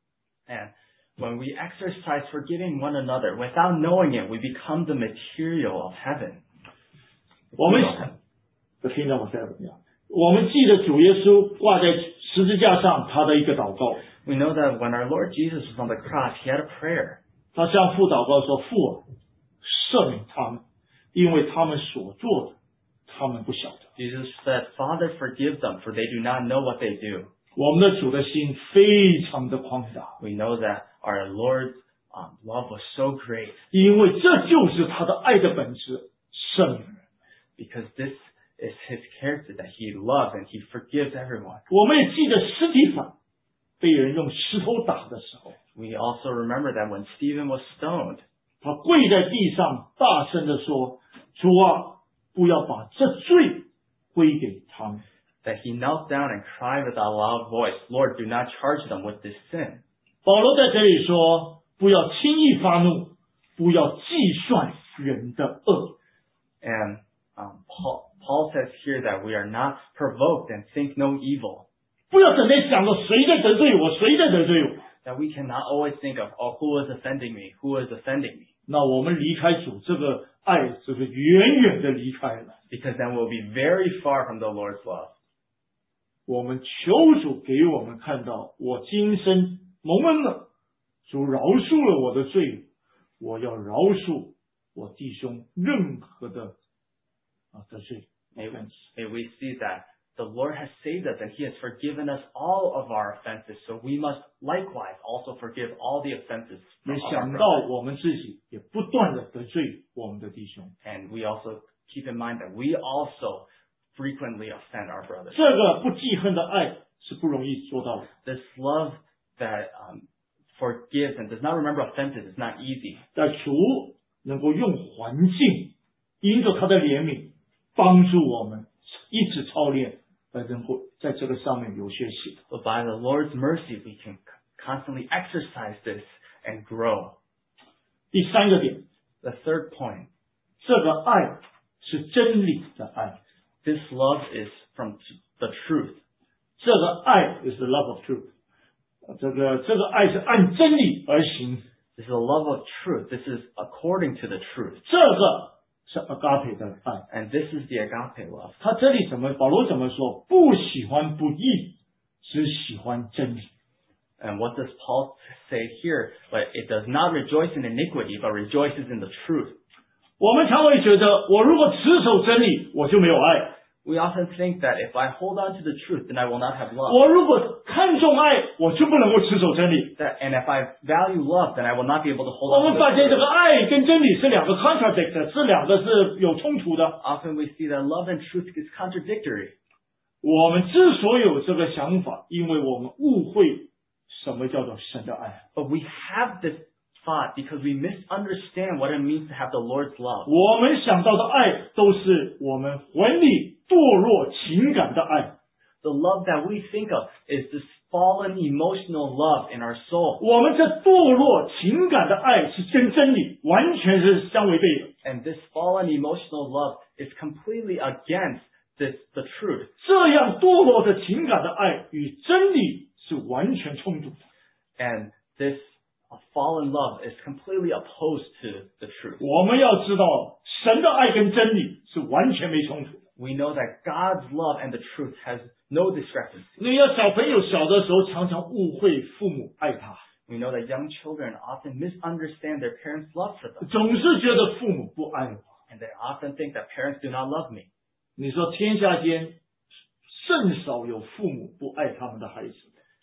And when we exercise forgiving one another, without knowing it, we become the material of heaven. 我们听到我在怎么样？我们记得主耶稣挂在十字架上，他的一个祷告。 We know that when our Lord Jesus was on the cross, he had a prayer. 他向父祷告说：“父啊，赦免他们，因为他们所做的，他们不晓得。” Jesus said, Father, forgive them, for they do not know what they do. 我们的主的心非常的宽大， We know that our Lord's um, love was so great 因为这就是他的爱的本质，赦免人。 because this is his character, that he loves and he forgives everyone. 我们也记得司提反被人用石头打的时候， We also remember that when Stephen was stoned, 他跪在地上，大声的说：“主啊，不要把这罪归给他们。” that he knelt down and cried with a loud voice, Lord, do not charge them with this sin. 保罗在这里说：“不要轻易发怒，不要计算人的恶。” And um, Paul, Paul says here that we are not provoked and think no evil. 不要整天想着谁在得罪我，谁在得罪我。 That we cannot always think of, oh, who is offending me? Who is offending me? 那我们离开主，这个爱就是远远的离开了。 Because then we'll be very far from the Lord's love. 我们求主给我们看到，我今生蒙恩了，主饶恕了我的罪，我要饶恕我弟兄任何的啊的罪。 May we, may we see that the Lord has saved us and he has forgiven us all of our offenses. So we must likewise also forgive all the offenses 也 from our 想到 brothers. 我们自己也不断的得罪我们的弟兄， And we also keep in mind that we also frequently offend our brothers. 这个不记恨的爱是不容易做到的。 This love that um, forgives and does not remember offenses is not easy. 但主能够用环境，因着他的怜悯，帮助我们一直操练，而能够在这个上面有学习。 But by the Lord's mercy, we can constantly exercise this and grow. 第三个点， The third point, 这个爱是真理的爱， this love is from the truth. 这个爱 is the love of truth。这个这个爱是按真理而行， This is a love of truth. This is according to the truth. 这个是 agape 的爱。 And this is the agape love. 他这里怎么保罗怎么说？不喜欢不义，只喜欢真理。 And what does Paul say here? But it does not rejoice in iniquity, but rejoices in the truth. 我们常会觉得，我如果持守真理，我就没有爱； We often think that if I hold on to the truth, then I will not have love. 我如果看重爱，我就不能够持守真理。 That, and if I value love, then I will not be able to 我 hold 们 on to 发现这 the 个 truth. 爱跟真理是两个 contradict， 是两个是有冲突的。 Often we see that love and truth is contradictory. 我们之所以有这个想法，因为我们误会什么叫做神的爱。 But we have this thought because we misunderstand what it means to have the Lord's love. 我们想到的爱，都是我们魂里堕落情感的爱。 The love that we think of is this fallen emotional love in our soul. 我们这堕落情感的爱是跟真理完全是相违背的。 And this fallen emotional love is completely against this, the truth. 这样堕落的情感的爱与真理是完全冲突的。 And this uh, fallen love is completely opposed to the truth. 我们要知道，神的爱跟真理是完全没冲突的。 We know that God's love and the truth has no discrepancy. 你要小朋友小的时候，常常误会父母爱他， We know that young children often misunderstand their parents' love for them. 总是觉得父母不爱我。 And they often think that parents do not love me. 你说天下间甚少有父母不爱他们的孩子。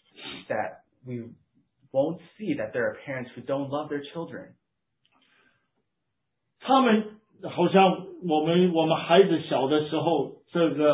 That we won't see that there are parents who don't love their children. 他们好像我们我们孩子小的时候，这个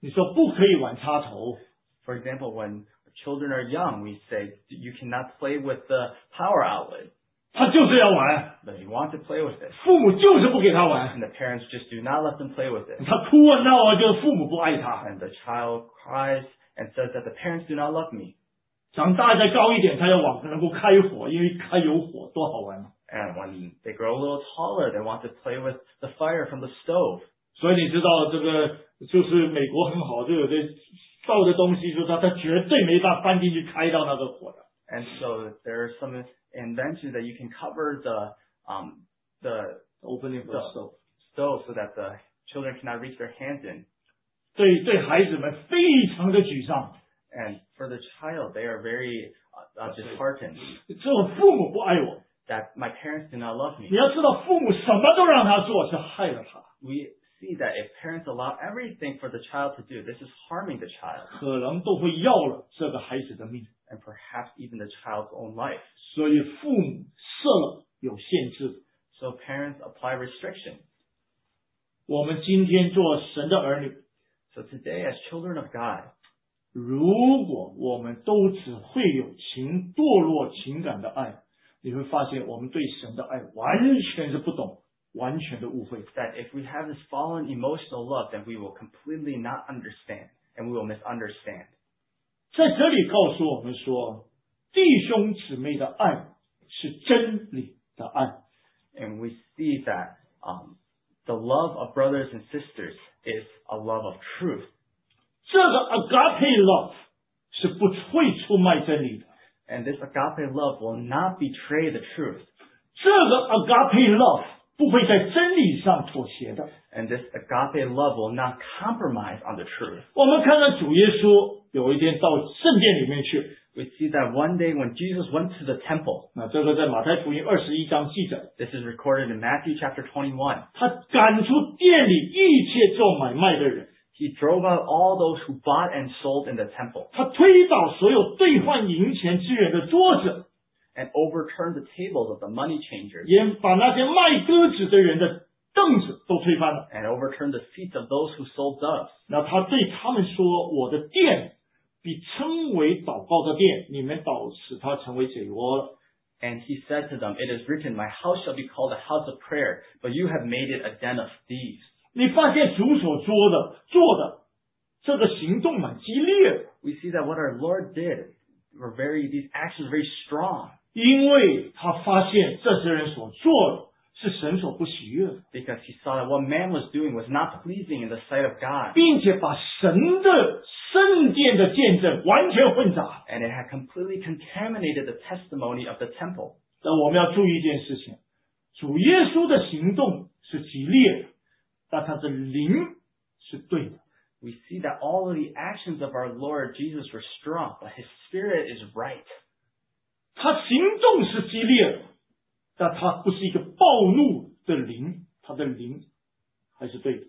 你说不可以玩插头。 For example, when children are young, we say you cannot play with the power outlet, 他就是要玩， but you want to play with it. 父母就是不给他玩。 And the parents just do not let them play with it. 他哭啊闹啊，就是父母不爱他。 And the child cries and says that the parents do not love me. 长大再高一点，他要往能够开火，因为开有火多好玩。 And when they grow a little taller, they want to play with the fire from the stove. 所以你知道这个就是美国很好，就有的造的东西，就是他他绝对没办法翻进去开到那个火的。 And so there are some inventions that you can cover the um the Opening the stove. stove so that the children cannot reach their hands in. 对对，孩子们非常的沮丧。 And for the child, they are very uh, uh, disheartened 这我父母不爱我。 that my parents do not love me. 你要知道，父母什么都让他做，是害了他。 We see that if parents allow everything for the child to do, this is harming the child 可能都会要了这个孩子的命。 and perhaps even the child's own life. 所以父母设了有限制。 So parents apply restrictions. 我们今天做神的儿女， So today, as children of God, 如果我们都只会有情堕落情感的爱，你会发现我们对神的爱完全是不懂，完全的误会。 that if we have this fallen emotional love, then we will completely not understand and we will misunderstand. 在这里告诉我们说，弟兄姊妹的爱是真理的爱。 And we see that um, the love of brothers and sisters is a love of truth. 这个 agape love 是不会出卖真理的。 And this agape love will not betray the truth. 这个 agape love 不会在真理上妥协的。 And this agape love will not compromise on the truth. 我们看到主耶稣有一天到圣殿里面去， We see that one day when Jesus went to the temple, 那这个在马太福音二十一章记载， this is recorded in Matthew chapter twenty-one. 他赶出店里一切做买卖的人， He drove out all those who bought and sold in the temple 他推倒所有兑换银钱之人的桌子， and overturned the tables of the money changers 也把那些卖鸽子的人的凳子都推翻了。 and overturned the seats of those who sold doves. 那他对他们说：“我的殿必称为祷告的殿，你们倒使它成为贼窝了。” And he said to them, "It is written, my house shall be called a house of prayer, but you have made it a den of thieves." 你发现主所做的做的这个行动蛮激烈的， We see that what our Lord did were very, these actions were very strong 因为他发现这些人所做的是神所不喜悦的， because he saw that what man was doing was not pleasing in the sight of God 并且把神的圣殿的见证完全混杂。 and it had completely contaminated the testimony of the temple. 但我们要注意一件事情，主耶稣的行动是激烈的，但他的灵是对的。 We see that all of the actions of our Lord Jesus were strong, but his spirit is right. 他行动是激烈的，但他不是一个暴怒的灵，他的灵还是对的。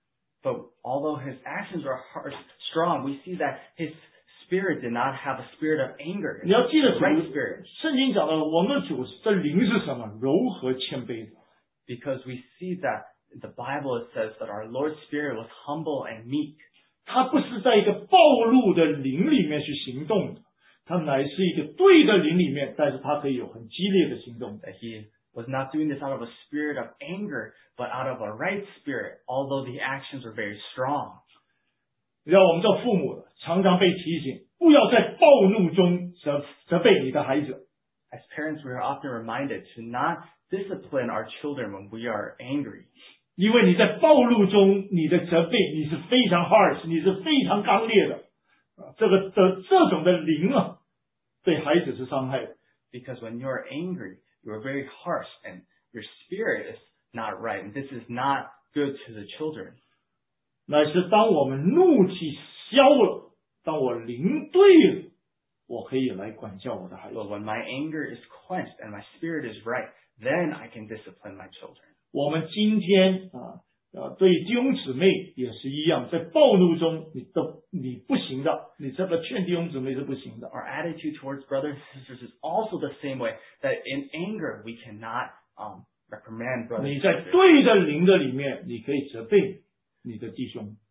But although his actions were harsh, strong, we see that his spirit did not have a spirit of anger. 你要记得 It's the right 主 spirit. 圣经讲到我们的主的灵是什么？柔和谦卑的。 Because we see that in the Bible it says that our Lord's spirit was humble and meek. 他不是在一个暴怒的灵里面去行动的，他乃是一个对的灵里面，但是他可以有很激烈的行动。 That he was not doing this out of a spirit of anger, but out of a right spirit, although the actions were very strong. 让我们做父母的常常被提醒，不要在暴怒中责责备你的孩子。 As parents, we are often reminded to not discipline our children when we are angry. 因为你在暴怒中，你的责备你是非常 harsh， 你是非常刚烈的，啊，这个的这种的灵啊，对孩子是伤害的。 Because when you are angry, you are very harsh and your spirit is not right. And this is not good to the children. 乃是当我们怒气消了，当我灵对了，我可以来管教我的孩子。 But when my anger is quenched and my spirit is right, then I can discipline my children. 我们今天啊啊，对弟兄姊妹也是一样，在暴怒中你都你不行的，你这个劝弟兄姊妹是不行的。 Our attitude towards brothers and sisters is also the same way, that in anger we cannot um, reprimand brothers 你 and 在 sisters. 对的灵的里面，你可以责备你的弟兄。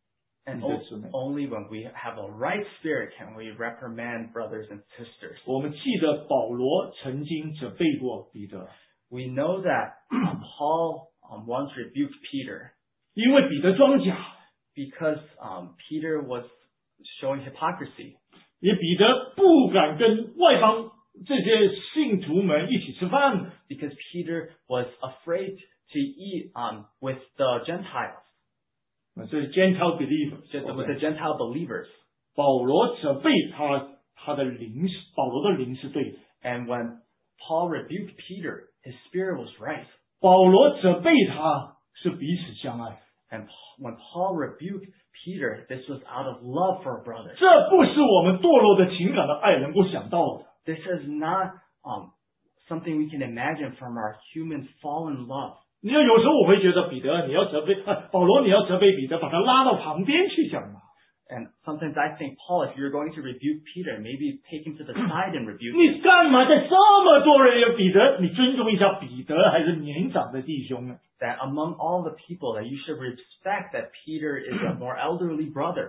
And 弟兄姊妹， only when we have a right spirit can we reprimand brothers and sisters. 我们记得保罗曾经责备过彼得， We know that um, Paul um, once rebuked Peter 因为彼得装假， because um, Peter was showing hypocrisy. 也彼得不敢跟外邦这些信徒们一起吃饭。 Because Peter was afraid to eat um, with the Gentiles, 啊，这是 Gentile believer， with the Gentile believers. 保罗责备他，他的灵是保罗的灵是对的。 And when Paul rebuked Peter, his spirit was right. 保罗责备他是彼此相爱， And when Paul rebuked Peter, this was out of love for a brother. 这不是我们堕落的情感的爱能够想到的。 This is not um, something we can imagine from our human fallen love. 你要有时候我会觉得彼得，你要责备，啊，保罗你要责备彼得，把他拉到旁边去讲嘛。 And sometimes I think, Paul, if you're going to rebuke Peter, maybe take him to the side and rebuke him. 你干嘛在这么多人有彼得？你尊重一下彼得还是年长的弟兄呢？ That among all the people, that you should respect that Peter is a more elderly brother.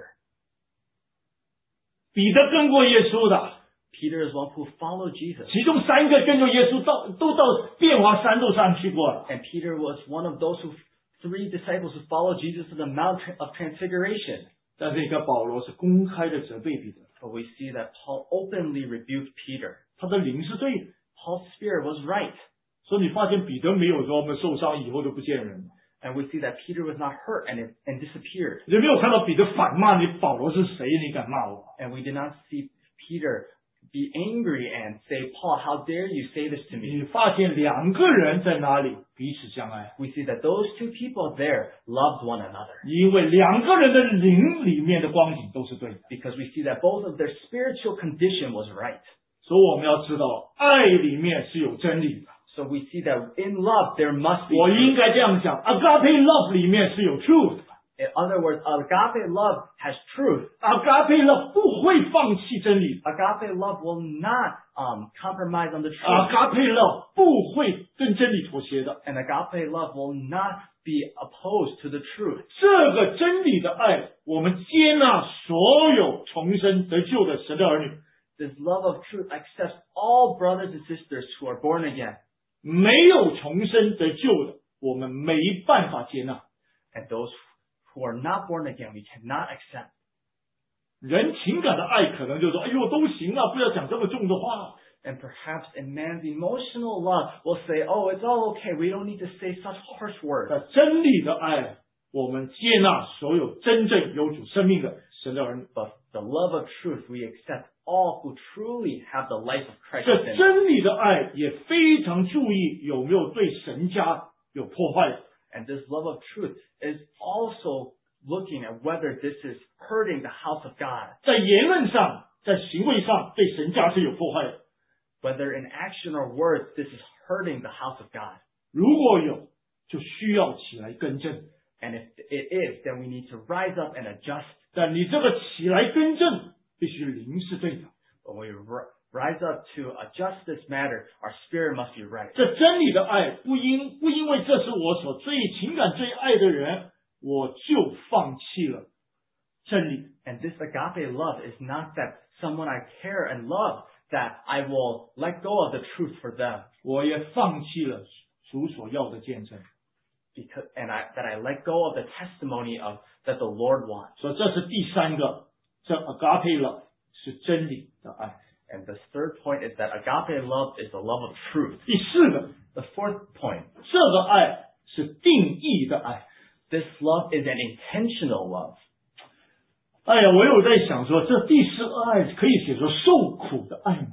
彼得跟过耶稣的， Peter is one who followed Jesus. 其中三个跟着耶稣到都到变化山路上去过了。 And Peter was one of those who, three disciples who followed Jesus to the Mount of Transfiguration. 但是你看保罗是公开的责备彼得， But we see that Paul openly rebuked Peter. 他的灵是对的。 Paul's spirit was right. 所以你发现彼得没有说我们受伤以后都不见人， And we see that Peter was not hurt and, it, and disappeared. 你没有看到彼得反骂你保罗是谁？你敢骂我？ And we did not see Peter be angry and say, Paul, how dare you say this to me? 你发现两个人在哪里彼此相爱？ We see that those two people there loved one another. 因为两个人的灵里面的光景都是对的。 Because we see that both of their spiritual condition was right. 所以我们要知道，爱里面是有真理的。 So we see that in love there must be 我应 truth. 该这样讲 ，agape love 里面是有 truth 的。 In other words, agape love has truth. agape love 不会放弃真理的。 Agape love will not um, compromise on the truth. agape love 不会跟真理妥协的。 And agape love will not be opposed to the truth. 这个真理的爱，我们接纳所有重生得救的神的儿女。 This love of truth accepts all brothers and sisters who are born again. 没有重生得救的，我们没办法接纳。 And those who are not born again, we cannot accept. 人情感的爱可能就说：“哎呦，都行了，不要讲这么重的话。” And perhaps in man's emotional love, we'll say, oh, it's all okay. We don't need to say such harsh words. 但真理的爱，我们接纳所有真正有主生命的神的儿女。 But the love of truth, we accept all who truly have the life of Christ 这 within. 真理的爱也非常注意有没有对神家有破坏的。 And this love of truth is also looking at whether this is hurting the house of God. 在言论上，在行为上，对神家是有破坏的。 Whether in action or words, this is hurting the house of God. 如果有，就需要起来更正。 And if it is, then we need to rise up and adjust. 但你这个起来更正，必须灵是对的。 When we r- rise up to adjust this matter, our spirit must be right. 这真理的爱，不因不因为这是我所最情感最爱的人，我就放弃了真理。 And this agape love is not that someone I care and love, that I will let go of the truth for them. 我也放弃了主所要的见证。 Because, and I, that I let go of the testimony of that the Lord wants. 所以这是第三个，这 agape love 是真理的爱。 And the third point is that agape love is the love of truth. 第四个， The fourth point, 这个爱是定义的爱。 this love is an intentional love. 哎呀，我有在想说，这第四个爱可以写作受苦的爱吗？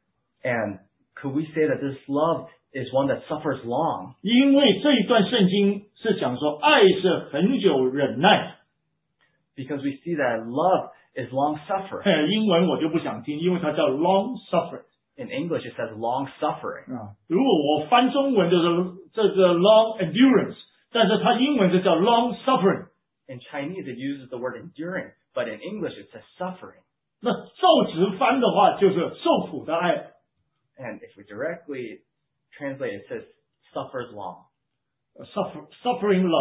And could we say that this love is one that suffers long? 因为这一段圣经是讲说，爱是很久忍耐。 Because we see that love is long suffering. 嘿，英文我就不想听，因为它叫 long suffering。 In English, it says long suffering. 啊，如果我翻中文就是这个 long endurance， 但是它英文是叫 long suffering。 In Chinese, it uses the word enduring, but in English, it says suffering. 那照直翻的话，就是受苦的爱。 And if we directly translate, it says suffers long. suffer suffering love。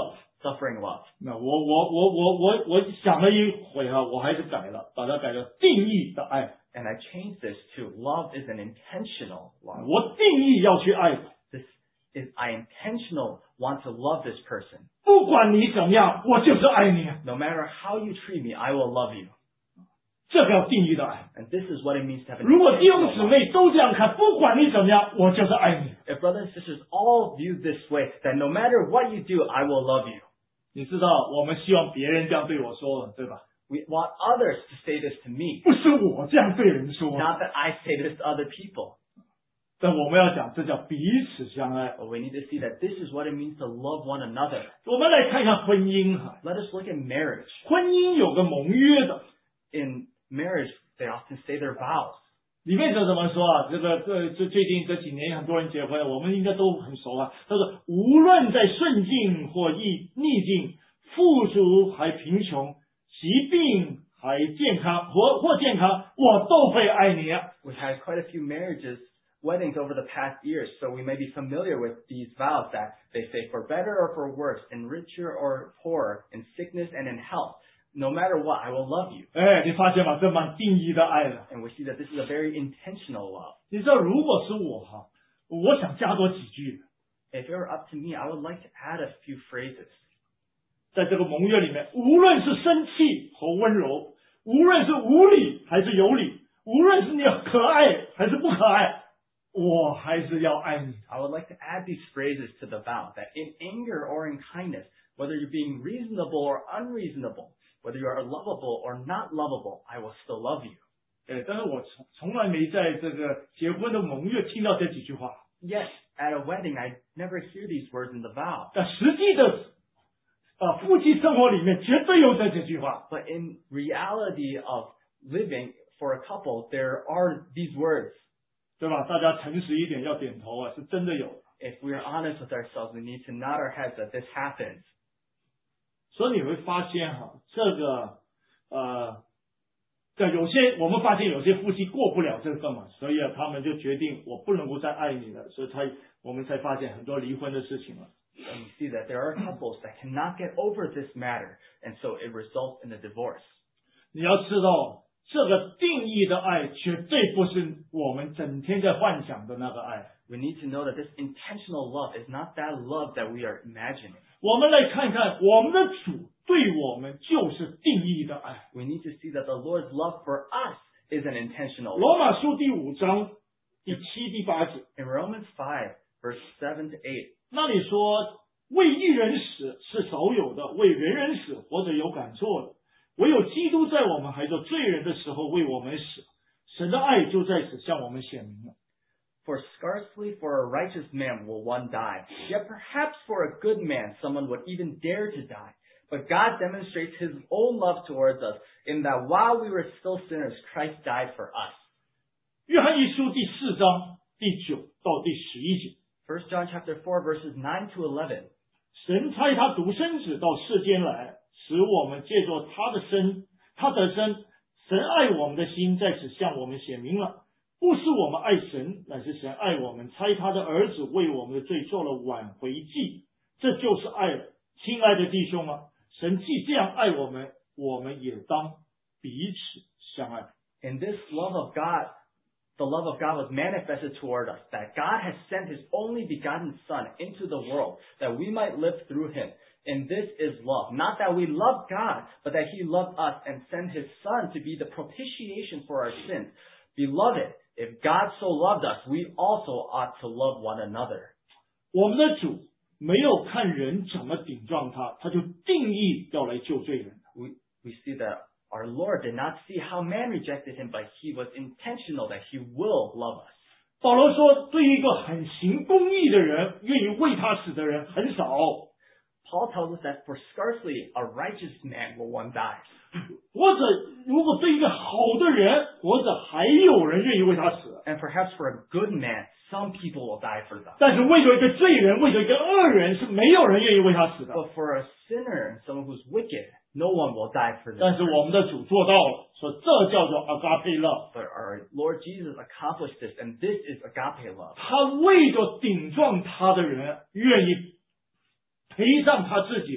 suffering love. 那我我我我我我想了一回哈，我还是改了，把它改成定义的爱。 And I changed this to love is an intentional love. 我定义要去爱， This is I intentional want to love this person. 不管你怎么样，我就是爱你。 No matter how you treat me, I will love you. 这个叫定义的爱。 And this is what it means to have an 如果弟兄 intentional 姊 love. 妹都这样看，不管你怎么样，我就是爱你。 If brothers and sisters all view this way, then no matter what you do, I will love you. 你知道，我们希望别人这样对我说，对吧？ We want others to say this to me, 不是我这样对人说， not that I say this to other people. 但我们要讲，这叫彼此相爱。 But we need to see that this is what it means to love one another. 我们来看看婚姻哈， Let us look at marriage. 婚姻有个盟约的， In marriage, they often say their vows. 里面这怎么说啊？这个这这最近这几年很多人结婚，我们应该都很熟啊。他说，无论在顺境或逆逆境，富足还贫穷，疾病还健康或或健康，我都会爱你。 We've had quite a few marriages, weddings over the past years, so we may be familiar with these vows that they say for better or for worse, in richer or poorer, in sickness and in health. No matter what, I will love you. 哎，你发现吗？这蛮定义的爱的。 And we see that this is a very intentional love. 你知道，如果是我哈，我想加多几句， If it were up to me, I would like to add a few phrases. 在这个盟约里面，无论是生气和温柔，无论是无理还是有理，无论是你可爱还是不可爱，我还是要爱你。 I would like to add these phrases to the vow that in anger or in kindness, whether you're being reasonable or unreasonable, whether you are lovable or not lovable, I will still love you. 哎，但是我从从来没在这个结婚的盟约听到这几句话， Yes, at a wedding, I never hear these words in the vow. 但实际的啊夫妻生活里面绝对有这几句话。 But in reality of living for a couple, there are these words. 对吧？大家诚实一点，要点头啊，是真的有。 If we are honest with ourselves, we need to nod our heads that this happens. 所以你会发现哈，这个呃，在有些我们发现有些夫妻过不了这个嘛，所以啊，他们就决定我不能够再爱你了，所以才我们才发现很多离婚的事情了。 And you see that there are couples that cannot get over this matter, and so it results in a divorce. 你要知道，这个定义的爱绝对不是我们整天在幻想的那个爱。 We need to know that this intentional love is not that love that we are imagining. 我们来看看我们的主对我们就是定义的爱。 We need to see that the Lord's love for us is an intentional love. 罗马书第五章第七、第八节， In Romans five, verse seven to eight, 那里说，为一人死是少有的，为人人死或者有敢做的，唯有基督在我们还做罪人的时候为我们死，神的爱就在此向我们显明了。 For scarcely for a righteous man will one die, yet perhaps for a good man someone would even dare to die. But God demonstrates his own love towards us in that while we were still sinners, Christ died for us. 约翰一书第四章第九到第十一节， First John chapter four, verses nine to eleven. 神差他独生子到世间来，使我们借着他的生，他的生，神爱我们的心在此向我们显明了。不是我们爱神，乃是神爱我们，差他的儿子为我们的罪做了挽回祭，这就是爱了。亲爱的弟兄啊，神既这样爱我们，我们也当彼此相爱。 In this love of God, the love of God was manifested toward us, that God has sent his only begotten Son into the world, that we might live through him. And this is love. Not that we love God, but that he loved us and sent his Son to be the propitiation for our sins. Beloved, if God so loved us, we also ought to love one another. 我们的主没有看人怎么顶撞他，他就定义要来救罪人。 We, we see that our Lord did not see how man rejected him, but he was intentional that he will love us. 保罗说，对于一个很行公义的人，愿意为他死的人很少。 Paul tells us that for scarcely a righteous man will one die. 或者，如果对一个好的人，或者还有人愿意为他死。 And perhaps for a good man, some people will die for them. 但是为了一个罪人，为了一个恶人，是没有人愿意为他死的。 But for a sinner, someone who's wicked, no one will die for them. 但是我们的主做到了，说这叫做 agape love。 But our Lord Jesus accomplished this, and this is agape love. 他为着顶撞他的人，愿意赔上他自己，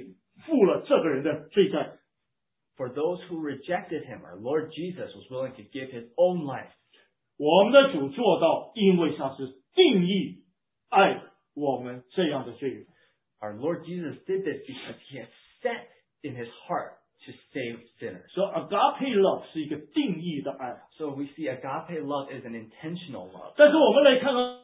付了这个人的罪债。 For those who rejected him, our Lord Jesus was willing to give his own life. 我们的主做到，因为他是定义爱我们这样的罪人。 Our Lord Jesus did this because he has set in his heart to save sinners. 所以 agape love 是一个定义的爱。 So we see agape love is an intentional love. 但是我们来看看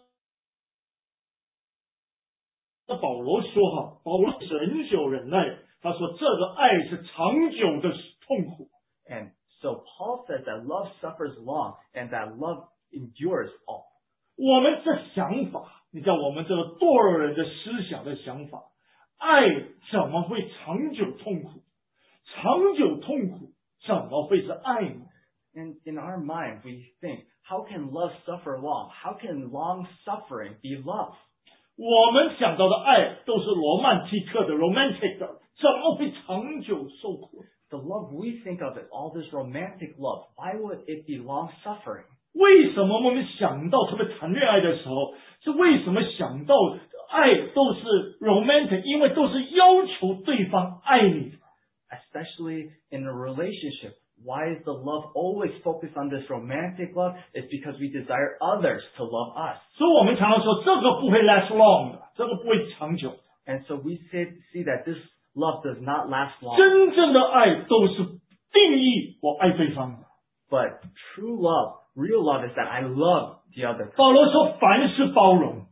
保罗说哈，保罗是忍久忍耐，他说这个爱是长久的痛苦。 And so Paul says that love suffers long and that love endures all. 我们这想法，你知道我们这个堕落人的思想的想法，爱怎么会长久痛苦？长久痛苦怎么会是爱呢？ And in our mind, we think, how can love suffer long? How can long suffering be love? 我们想到的爱都是罗曼蒂克的 romantic 的，怎么会长久受苦？ The love we think of is all this romantic love. Why would it be long suffering? 为什么我们想到特别谈恋爱的时候，是为什么想到爱都是 romantic？ 因为都是要求对方爱你。 Especially in a relationship. Why is the love always focused on this romantic love? It's because we desire others to love us. 所以我们常常说这个不会 last long 的，这个不会长久。 And so we say, see that this love does not last long. 真正的爱都是定义我爱对方的。 But true love, real love is that I love the other person. 保罗说凡事包容。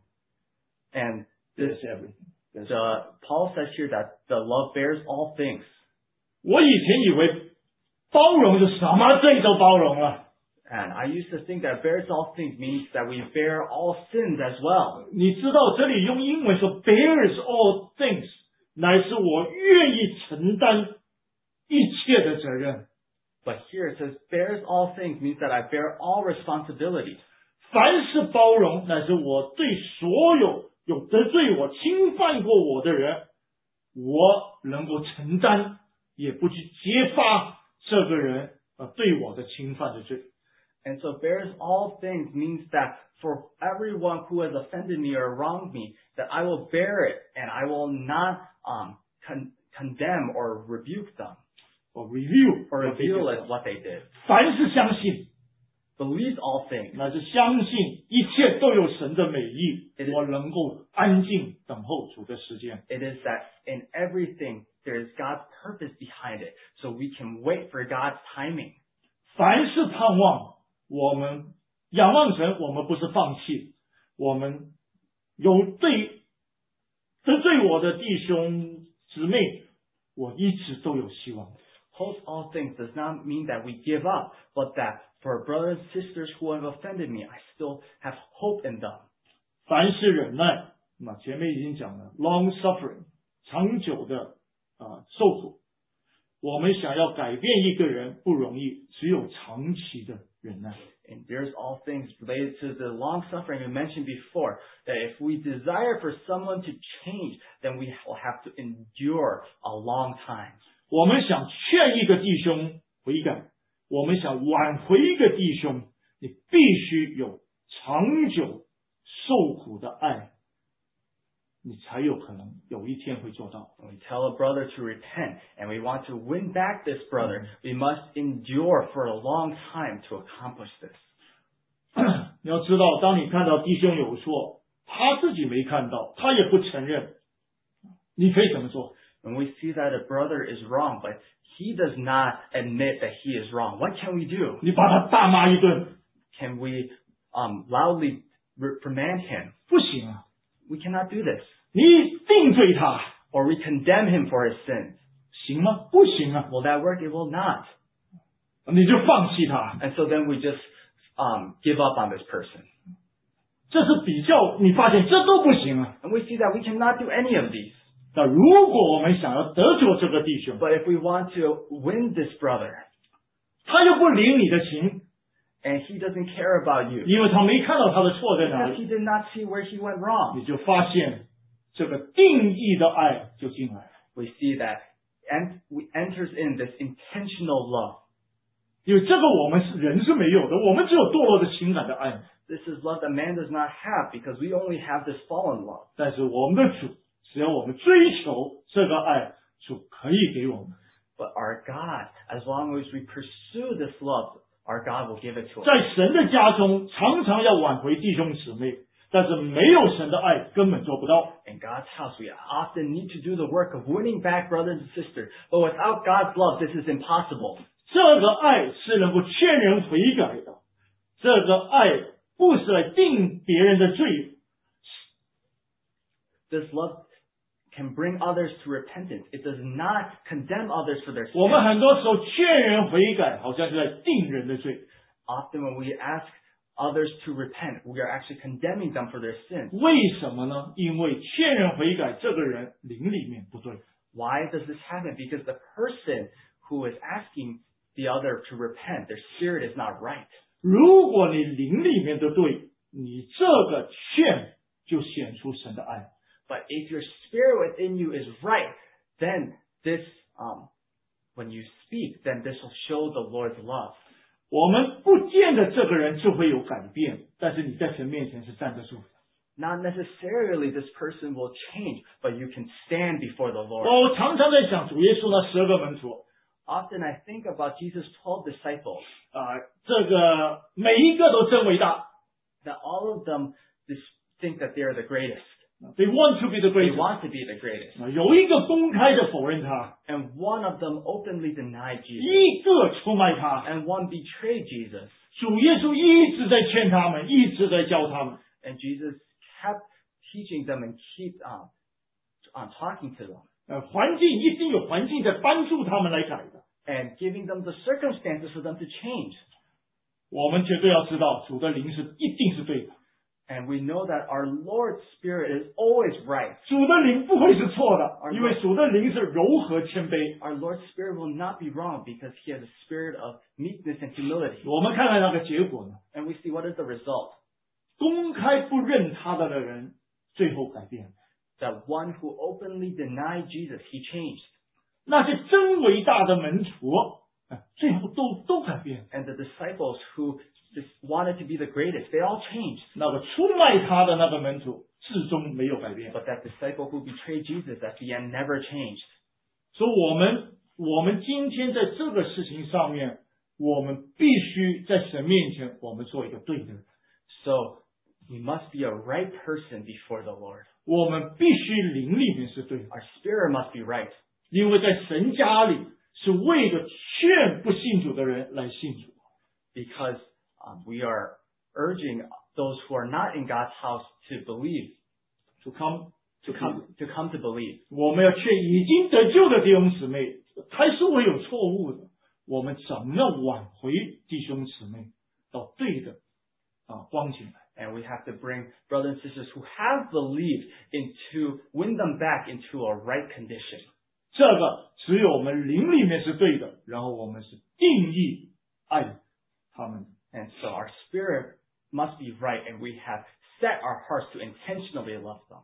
And this, That's everything. That's the, Paul says here that the love bears all things. 我以前以为包容是什么罪都包容了。 And I used to think that bears all things means that we bear all sins as well. 你知道这里用英文说 bears all things， 乃是我愿意承担一切的责任。 But here it says bears all things means that I bear all responsibilities. 凡事包容，乃是我对所有有得罪我、侵犯过我的人，我能够承担，也不去揭发这个人呃对我的侵犯的罪。 And so bears all things means that for everyone who has offended me or wronged me, that I will bear it and I will not um, con- condemn or rebuke them or review or reveal it what they did. 凡是相信， Believe all things. 乃是相信一切都有神的美意 It， is- 我能够安静等候主的时间。 It is that in everything there is God's purpose behind it, so we can wait for God's timing. 凡是盼望，我们仰望神，我们不是放弃，我们有对得罪我的弟兄姊妹，我一直都有希望。 Hope all things does not mean that we give up, but that for brothers and sisters who have offended me, I still have hope in them. 凡是忍耐，那前面已经讲了 long suffering， 长久的啊、受苦。我们想要改变一个人不容易，只有长期的忍耐。 And there's all things related to the long suffering we mentioned before, that if we desire for someone to change, then we will have to endure a long time. 我们想劝一个弟兄悔改，我们想挽回一个弟兄，你必须有长久受苦的爱，你才有可能有一天会做到。 When we tell a brother to repent and we want to win back this brother, we must endure for a long time to accomplish this. 你要知道，当你看到弟兄有错，他自己没看到，他也不承认，你可以怎么做？ When we see that a brother is wrong, but he does not admit that he is wrong, what can we do? 你把他大骂一顿， Can we um, loudly reprimand him? 不行啊！ We cannot do this. 你定罪他， Or we condemn him for his sins. 行吗？不行啊！ Will that work? It will not. 你就放弃他， And so then we just um, give up on this person. 这是比较，你发现这都不行啊。 And we see that we cannot do any of these. 那如果我们想要得着这个弟兄， But if we want to win this brother, 他又不领你的情， and he doesn't care about you, 因为他没看到他的错在哪 because 里， he did not see where he went wrong, 你就发现这个定义的爱就进来了。 we see that and we enters in this intentional love. 因为这个我们是人是没有的，我们只有堕落的情感的爱。 This is love that man does not have because we only have this fallen love. 但是我们的主，只要我们追求这个爱， 主可以给我们。 But our God, as long as we pursue this love, our God will give it to us. 在神的家中，常常要挽回弟兄姊妹，但是没有神的爱，根本做不到。 In God's house, we often need to do the work of winning back brothers and sisters, but without God's love, this is impossible. 这个爱是能够劝人悔改的，这个爱不是来定别人的罪。 This love can bring others to repentance. It does not condemn others for their 我们 sins. 很多时候劝人悔改，好像是在定人的罪。 Often when we ask others to repent, we are actually condemning them for their sins. 为什么呢？因为劝人悔改，这个人灵里面不对。 Why does this happen? Because the person who is asking the other to repent, their spirit is not right. 如果你灵里面的对，你这个劝就显出神的爱。 But if your spirit within you is right, then this, um, when you speak, then this will show the Lord's love. 我们不见得这个人就会有改变，但是你在神面前是站得住的。 Not necessarily this person will change, but you can stand before the Lord. 我常常在想主耶稣那十二个门徒 Often I think about Jesus' twelve disciples, 啊、这个每一个都真伟大 that all of them just think that they are the greatest. ，They want to be the They greatest。 want to be the greatest. 啊有一个公开的否认他， And one of them openly denied Jesus. 一个出卖他。 And one betrayed Jesus. 主耶稣一直在劝他们，一直在教他们。 And Jesus kept teaching them and keep um, on talking to them. 呃，环境一定有环境在帮助他们来改的。 And giving them the circumstances for them to change. 我们绝对要知道，主的灵是一定是对的， And we know that our Lord's Spirit is always right. 主的灵不会是错的，因为主的灵是柔和谦卑。 Our Lord's Spirit will not be wrong because He has a spirit of meekness and humility. 我们看看那个结果呢？ And we see what is the result. 公开不认他的人，最后改变。 That one who openly denied Jesus, he changed. 那些真伟大的门徒，呃最后都都改变。 And the disciples who just wanted to be the greatest, they all changed. 那个出卖他的那个门徒，至终没有改变。 But that disciple who betrayed Jesus at the end never changed. 所以，我们我们今天在这个事情上面，我们必须在神面前，我们做一个对的人。 So we must be a right person before the Lord. 我们必须灵里面是对的， Our spirit must be right. 因为在神家里是为了劝不信主的人来信主。 Because um, we are urging those who are not in God's house to believe, To come to come, to come to believe. 我们要劝已经得救的弟兄姊妹，还是会有错误的，我们怎么样挽回弟兄姊妹到对的啊光景来？ And we have to bring brothers and sisters who have believed into, win them back into a right condition. 这个只有我们灵里面是对的，然后我们是定义爱他们。 And so our spirit must be right, and we have set our hearts to intentionally love them.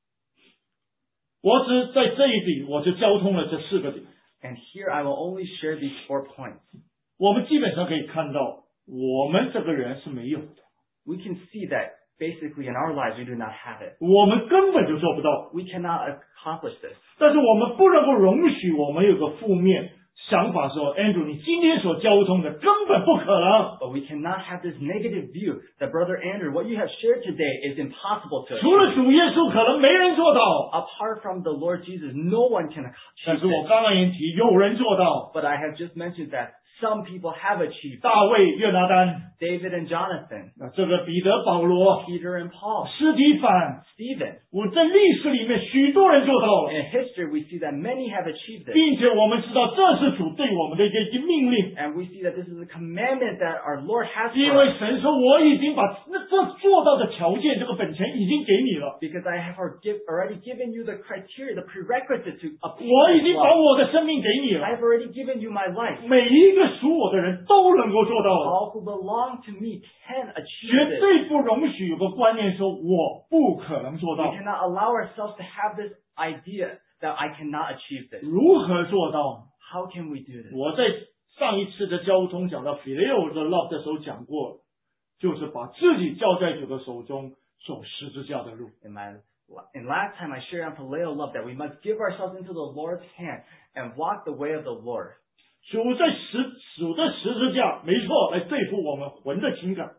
我只在这一点，我就交通了这四个点。 And here I will only share these four points. 我们基本上可以看到，我们这个人是没有的， We can see that basically in our lives we do not have it. 我们根本就做不到。 We cannot accomplish this. 但是我们不能够容许我们有个负面想法说 ，Andrew， 你今天所交通的根本不可能。 But we cannot have this negative view that Brother Andrew, what you have shared today is impossible to 除了 achieve. 主耶稣，可能没人做到。 Apart from the Lord Jesus, no one can 但 achieve 是我 this. 刚刚也提，有人做到。 But I have just mentioned that some people have achieved. 大卫、约拿丹， David and Jonathan, 啊，这个彼得、保罗、 Peter and Paul, 斯提凡， Stephen. 我在历史里面许多人做到了， In history, we see that many have achieved this. 并且我们知道这是主对我们的一个一个命令， And we see that this is a commandment that our Lord has 因 for 为 us. 神说我已经把那这做到的条件，这个本钱已经给你了， Because I have already given you the criteria, the prerequisite to 我 obtain 已 this 经把 love. 我的生命给你 I 了， have already given you my life. 每一个属我的人都能够做到的， All who belong to me can 绝 achieve this. 对不容许有个观念说我不可能做 We 到， cannot allow ourselves to have this idea that I cannot achieve this. 如何做到？ How can we do this? 我在上一次的交通讲到 Phileo 的 love 的时候讲过，就是把自己交在主的手中，走十字架的路。 In my And last time I shared on phileo love that we must give ourselves into the Lord's hand and walk the way of the Lord. 主在十主的十字架，没错，来对付我们魂的情感。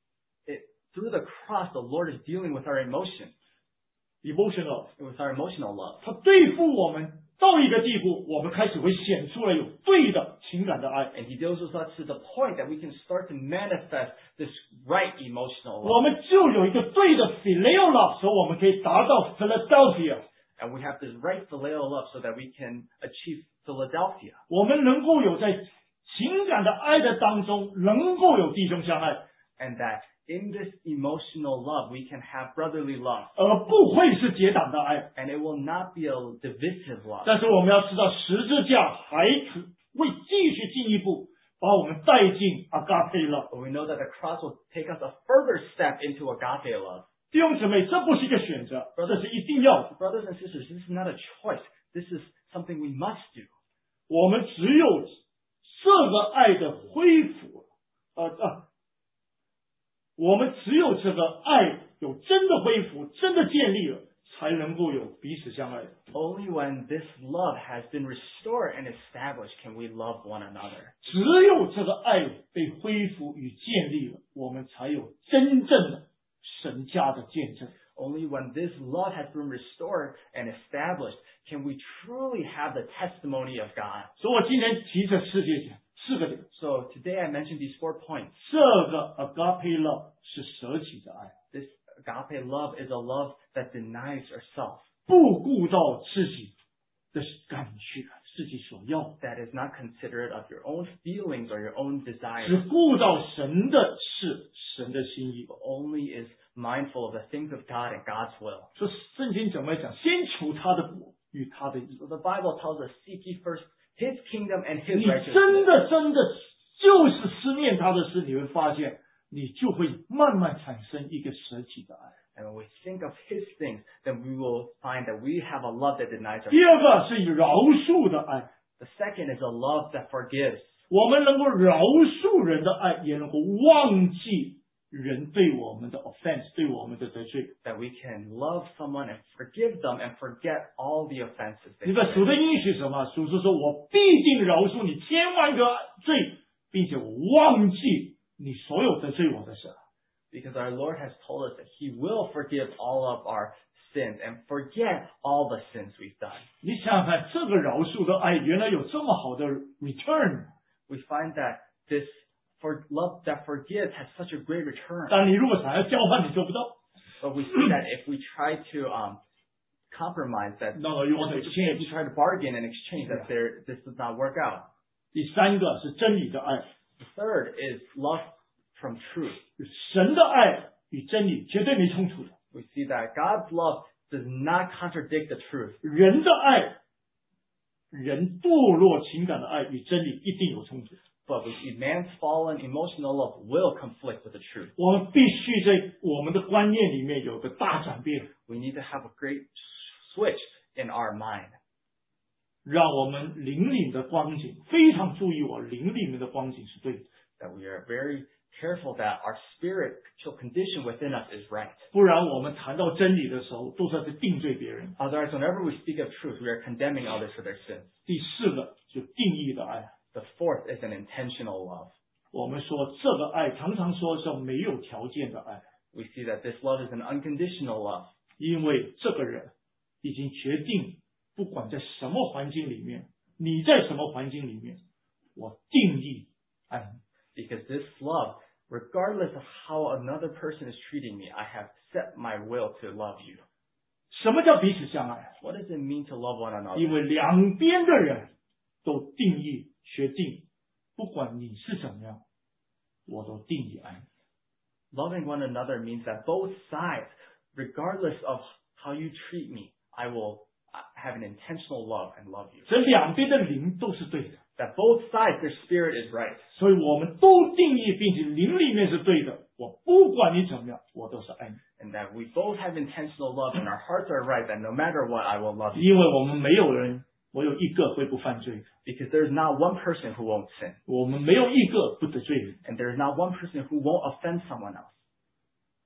It, through the cross, the Lord is dealing with our emotion, emotional， with our emotional love. 他对付我们到一个地步，我们开始会显出了有对的情感的爱。 And He deals with us to the point that we can start to manifest this right emotional 我 love. 们就有一个对的 filial love，所以我们可以达到 Philadelphia。 And we have this right phileo love so that we can achieve Philadelphia. 我们能够有在情感的爱的当中，能够有弟兄相爱， And that in this emotional love, we can have brotherly love. 而不会是结党的爱。 And it will not be a divisive love. 但是我们要知道，十字架还可会继续进一步把我们带进 agape love。 But we know that the cross will take us a further step into agape love. 弟兄姊妹，这不是一个选择，这是一定要的。 Brothers and sisters, this is not a choice. This is something we must do. 我们只有这个爱的恢复，呃呃，我们只有这个爱有真的恢复、真的建立了，才能够有彼此相爱。 Only when this love has been restored and established can we love one another. 只有这个爱被恢复与建立了，我们才有真正的神家的见证。 Only when this love has been restored and established can we truly have the testimony of God. 所以我今天提这四点，四个点。 So today I mentioned these four points. 这个 agape love 是舍己的爱， This agape love is a love that denies ourselves, 不顾到自己的感觉，自己所要的， that is not considerate of your own feelings or your own 只 desires, 顾到神的事、神的心意。 but only is mindful of the things of God and God's will. 说圣经怎么讲？先求他的国与他的义。 So the Bible tells us, seek ye first His kingdom and His 你真 righteousness. 的真的就是思念他的事，你会发现，你就会慢慢产生一个舍己的爱。 And when we think of His things, then we will find that we have a love that denies 第 ourselves. 二个是饶恕的爱， The second is a love that forgives. 我们能够饶恕人的爱，也能够忘记人对我们的 offense， 对我们的得罪。 That we can love someone and forgive them and forget all the offenses they 你的主 committed. 的应许是什么？主是说我必定饶恕你千万个罪，并且我忘记你所有得罪我的事。 Because our Lord has told us that He will forgive all of our sins and forget all the sins we've done. 你想想看，这个饶恕的爱原来有这么好的 return。 We find that this for love that forgives has such a great return. 但你如果想要交换，你做不到。 But we see that if we try to um, compromise that, No, you want to if we exchange. try to bargain and exchange, Yeah. that there this does not work out. 第三个是真理的爱， The third is love from truth. 神的爱与真理绝对没冲突的。 We see that God's love does not contradict the truth. 人的爱，人堕落情感的爱与真理一定有冲突。 But we see man's fallen emotional love will conflict with the truth. 我们必须在我们的观念里面有个大转变， We need to have a great switch in our mind. 让我们灵里的光景非常注意，我灵里面的光景是对的， That we are very careful that our spiritual condition within us is right. 不然我们谈到真理的时候，都是在定罪别人。 Otherwise, whenever we speak of truth, we are condemning others for their sins. 第四个就定义的爱， The fourth is an intentional love. 我们说这个爱常常说是没有条件的爱， We see that this love is an unconditional love. 因为这个人已经决定，不管在什么环境里面，你在什么环境里面，我定义爱你。 Because this love, regardless of how another person is treating me, I have set my will to love you. 什么叫彼此相爱？ What does it mean to love one another? 因为两边的人都定义决定，不管你是怎么样，我都定义爱你。 Loving one another means that both sides, regardless of how you treat me, I will have an intentional love and love you. 这两边的灵都是对的， That both sides, their spirit is right. 所以我们都定义，并且灵里面是对的。我不管你怎么样，我都是爱你， And that we both have intentional love and our hearts are right, that no matter what, I will love you. 因为我们没有人，我有一个会不犯罪的， Because there's not one person who won't sin. 我们没有一个不得罪人。 And there's not one person who won't offend someone else.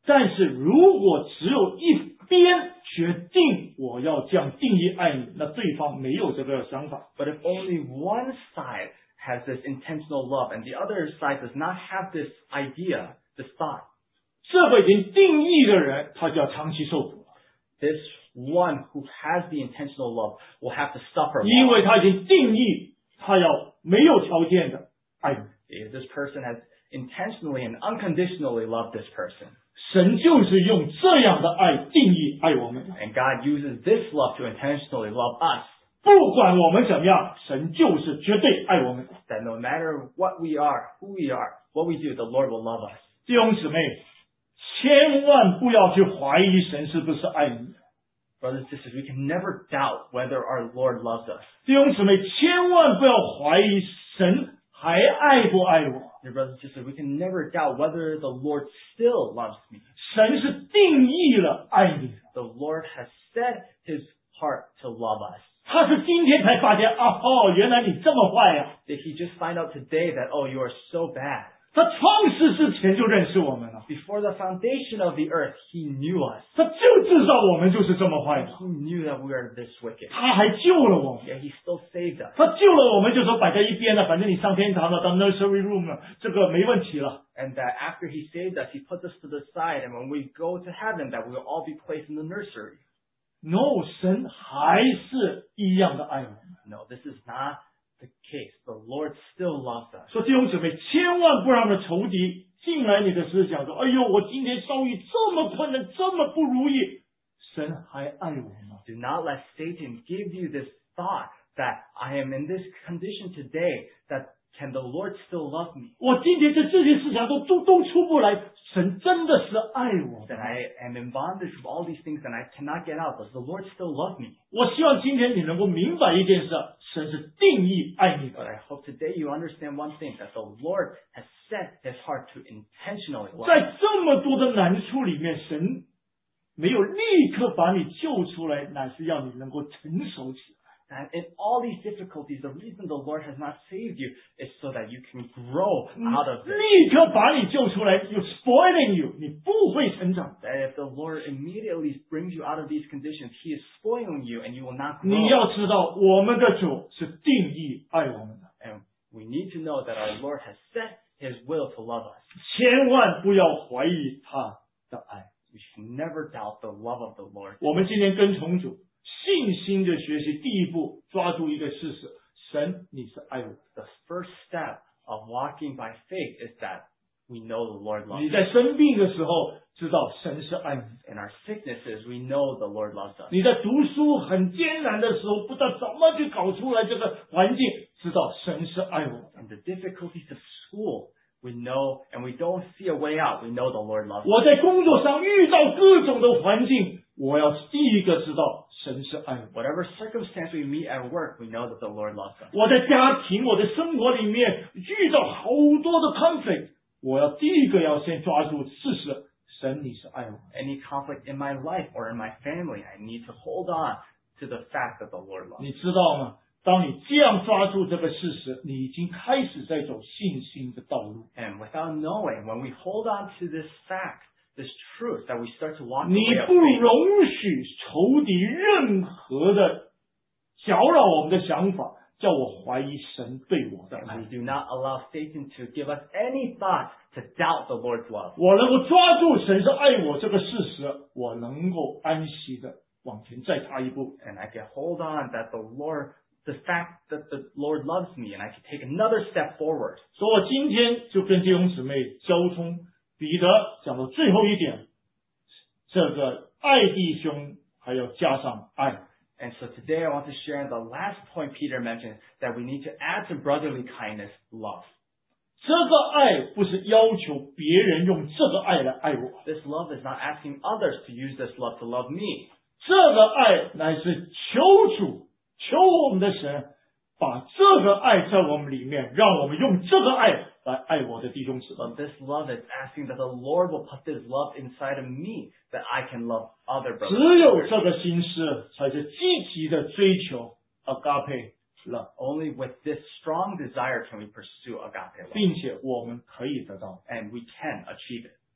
但是如果只有一边决定我要这样定义爱你，那对方没有这个想法。 But if only one side has this intentional love and the other side does not have this idea, this thought, 这个已经定义的人，他就要长期受苦， this one who has the intentional love will have to suffer 因 more. 为他已经定义他要没有条件的爱你。 If this person has intentionally and unconditionally loved this person, 神就是用这样的爱定义爱我们的， and God uses this love to intentionally love us, 不管我们怎么样，神就是绝对爱我们的。 that no matter what we are, who we are, what we do, the Lord will love us. 弟兄姊妹，千万不要去怀疑神是不是爱你。 Brothers and sisters, we can never doubt whether our Lord loves us. 弟兄姊妹，千万不要怀疑神还爱不爱我。 Dear brothers and sisters, we can never doubt whether the Lord still loves me. 神是定义了爱你的， The Lord has set His heart to love us. 他是今天才发现啊，哦，原来你这么坏呀、啊！ Did He just find out today that, oh, you are so bad? 他创世之前就认识我们了， Before the foundation of the earth, He knew us. 他就知道我们就是这么坏的， He knew that we are this wicked. 他还救了我们。 Yet He still saved us. 他救了我们，就说摆在一边了，反正你上天堂了，到 nursery room 了，这个没问题了。 And that after He saved us, He puts us to the side. And when we go to heaven, that we will all be placed in the nursery. No， 神还是一样的爱我们。 No, this is not the case. The Lord still loves us. 所以弟兄姊妹，千万不让的仇敌进来你的思想，说：“哎呦，我今天遭遇这么困难，这么不如意，神还爱我吗？” Do not let Satan give you this thought that I am in this condition today, that can the Lord still love me? 我今天在这些事情都都都出不来，神真的是爱我的 That I am in bondage of all these things and I cannot get out. Does the Lord still love me? 我希望今天你能够明白一件事：神是定义爱你 But 的。 I hope today you understand one thing, that the Lord has set His heart to intentionally love us. 在这么多的难处里面，神没有立刻把你救出来，乃是要你能够成熟起来。 And in all these difficulties, the reason the Lord has not saved you is so that you can grow out of it. 立刻把你救出来，有 spoiling you， 你不会成长。 That if the Lord immediately brings you out of these conditions, He is spoiling you and you will not 你 grow. 要知道，我们的主是定义爱我们的， And we need to know that our Lord has set His will to love us. 千万不要怀疑他的爱。 We should never doubt the love of the Lord. 我们今天跟从主，信心的学习，第一步抓住一个事实：神，你是爱我的。 The first step of walking by faith is that we know the Lord loves 你 us. 在生病的时候，知道神是爱你的； In our sicknesses, we know the Lord loves us. 你在读书很艰难的时候，不知道怎么去搞出来这个环境，知道神是爱我的。 In the difficulties of school, we know, and we don't see a way out, we know the Lord loves us. 我在工作上遇到各种的环境，我要第一个知道神是爱我。 Whatever circumstance we meet at work, we know that the Lord loves us. 我在家庭、我的生活里面遇到好多的 conflict， 我要第一个要先抓住事实：神，你是爱我。 Any conflict in my life or in my family, I need to hold on to the fact that the Lord loves us. 你知道吗？当你这样抓住这个事实，你已经开始在走信心的道路。 And without knowing, when we hold on to this fact, this truth, that we start to walk the 你 way of 不 faith, 容许仇敌任何的搅扰我们的想法，叫我怀疑神对我的 and 爱 we。do not allow Satan to give us any thought to doubt the Lord's love. 我能够抓住神是爱我这个事实，我能够安息的往前再踏一步。 And I can hold on that the Lord, the fact that the Lord loves me, and I can take another step forward. 所以我今天就跟弟兄姊妹交通，彼得讲到最后一点，这个爱弟兄还要加上爱。 And so today I want to share the last point Peter mentioned, that we need to add to brotherly kindness, love. 这个爱不是要求别人用这个爱来爱我， This love is not asking others to use this love to love me. 这个爱乃是求主，求我们的神把这个爱在我们里面，让我们用这个爱来爱我的弟兄姊妹。 But this love is asking that the Lord will put this love inside of me, that I can love other 只 brothers. 有这个心思，才是积极的追求 agape love， Only with this strong desire can we pursue agape love. 并且我们可以得到。 And we can achieve it.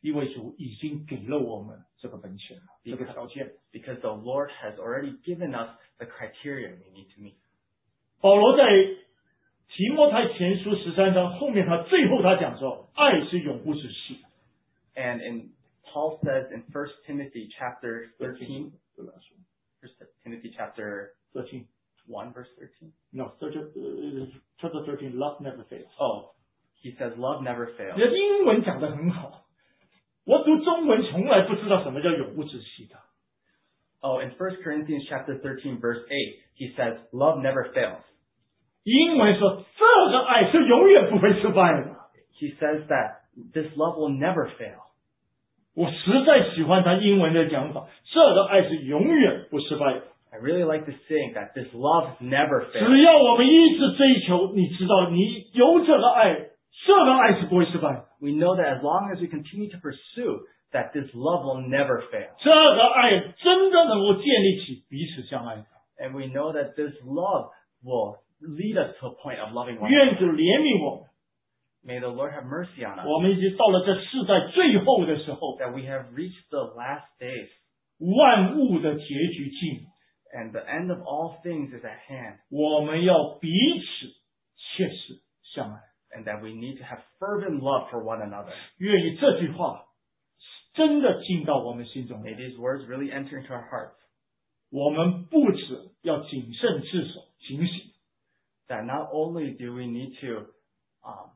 因为主已经给了我们这个本钱了，这个 Because, 条件。 because the Lord has already given us the criteria we need to meet. 保罗在提摩太前书十三章后面，他最后他讲说，爱是永不止息。 And in Paul says in First Timothy chapter thirteen, First Timothy chapter thirteen. one verse thirteen. No, chapter thirteen, love never fails. Oh, he says love never fails. 你的英文讲得很好，我读中文从来不知道什么叫永不止息的。 Oh, in First Corinthians chapter thirteen verse eight, he says love never fails. 英文说这个爱是永远不会失败的。 He says that this love will never fail. 我实在喜欢他英文的讲法，这个爱是永远不失败的。 I really like to saying that this love never 只 fails. 要我们一直追求，你知道，你有这个爱，这个爱是不会失败的。 We know that as long as we continue to pursue, that this love will never fail. 这个爱真的能够建立起彼此相爱的。 And we know that this love will lead us to a point of loving one 愿主 another. 怜悯我们， May the Lord have mercy on us. 我们已经到了这世代最后的时候， That we have reached the last days. 万物的结局近， And the end of all things is at hand. 我们要彼此切实相爱。 And that we need to have fervent love for one another. 愿意这句话真的进到我们心中 May 来。 these words really enter into our hearts. 我们不止要谨慎自守、警醒， That not only do we need to um,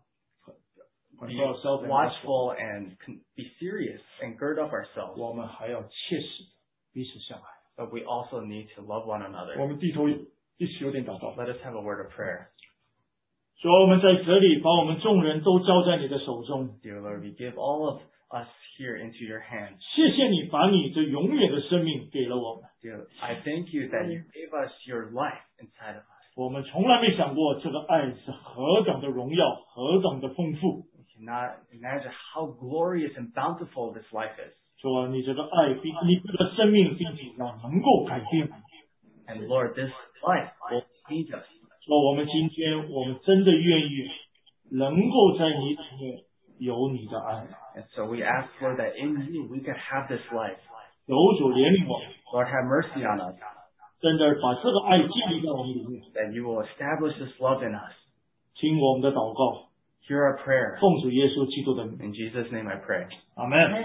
be control ourselves and watchful and con- be serious and gird up ourselves, 我们还要切实彼此相爱。 but we also need to love one another. 我们低头一起有点祷告。 Let us have a word of prayer. 主啊，我们在这里把我们众人都交在你的手中。 Dear Lord, we give all of us here into your hands. 谢谢你把你这永远的生命给了我们。 Dear, I thank you that you gave us your life inside of us. 我们从来没想过这个爱是何等的荣耀，何等的丰富。 We cannot imagine how glorious and bountiful this life is. 主啊，你这个爱比你这个生命并且要能够改变。 And Lord, this life will change us. 说我们今天我们真的愿意能够在你里面有你的爱。 And so we ask, Lord, that in you we can have this life. 求主怜悯我们， Lord, have mercy on us. 真的把这个爱建立在我们里面。 That you will establish this love in us. 听我们的祷告， Hear our prayer. 奉主耶稣基督的名， In Jesus' name I pray. 阿门。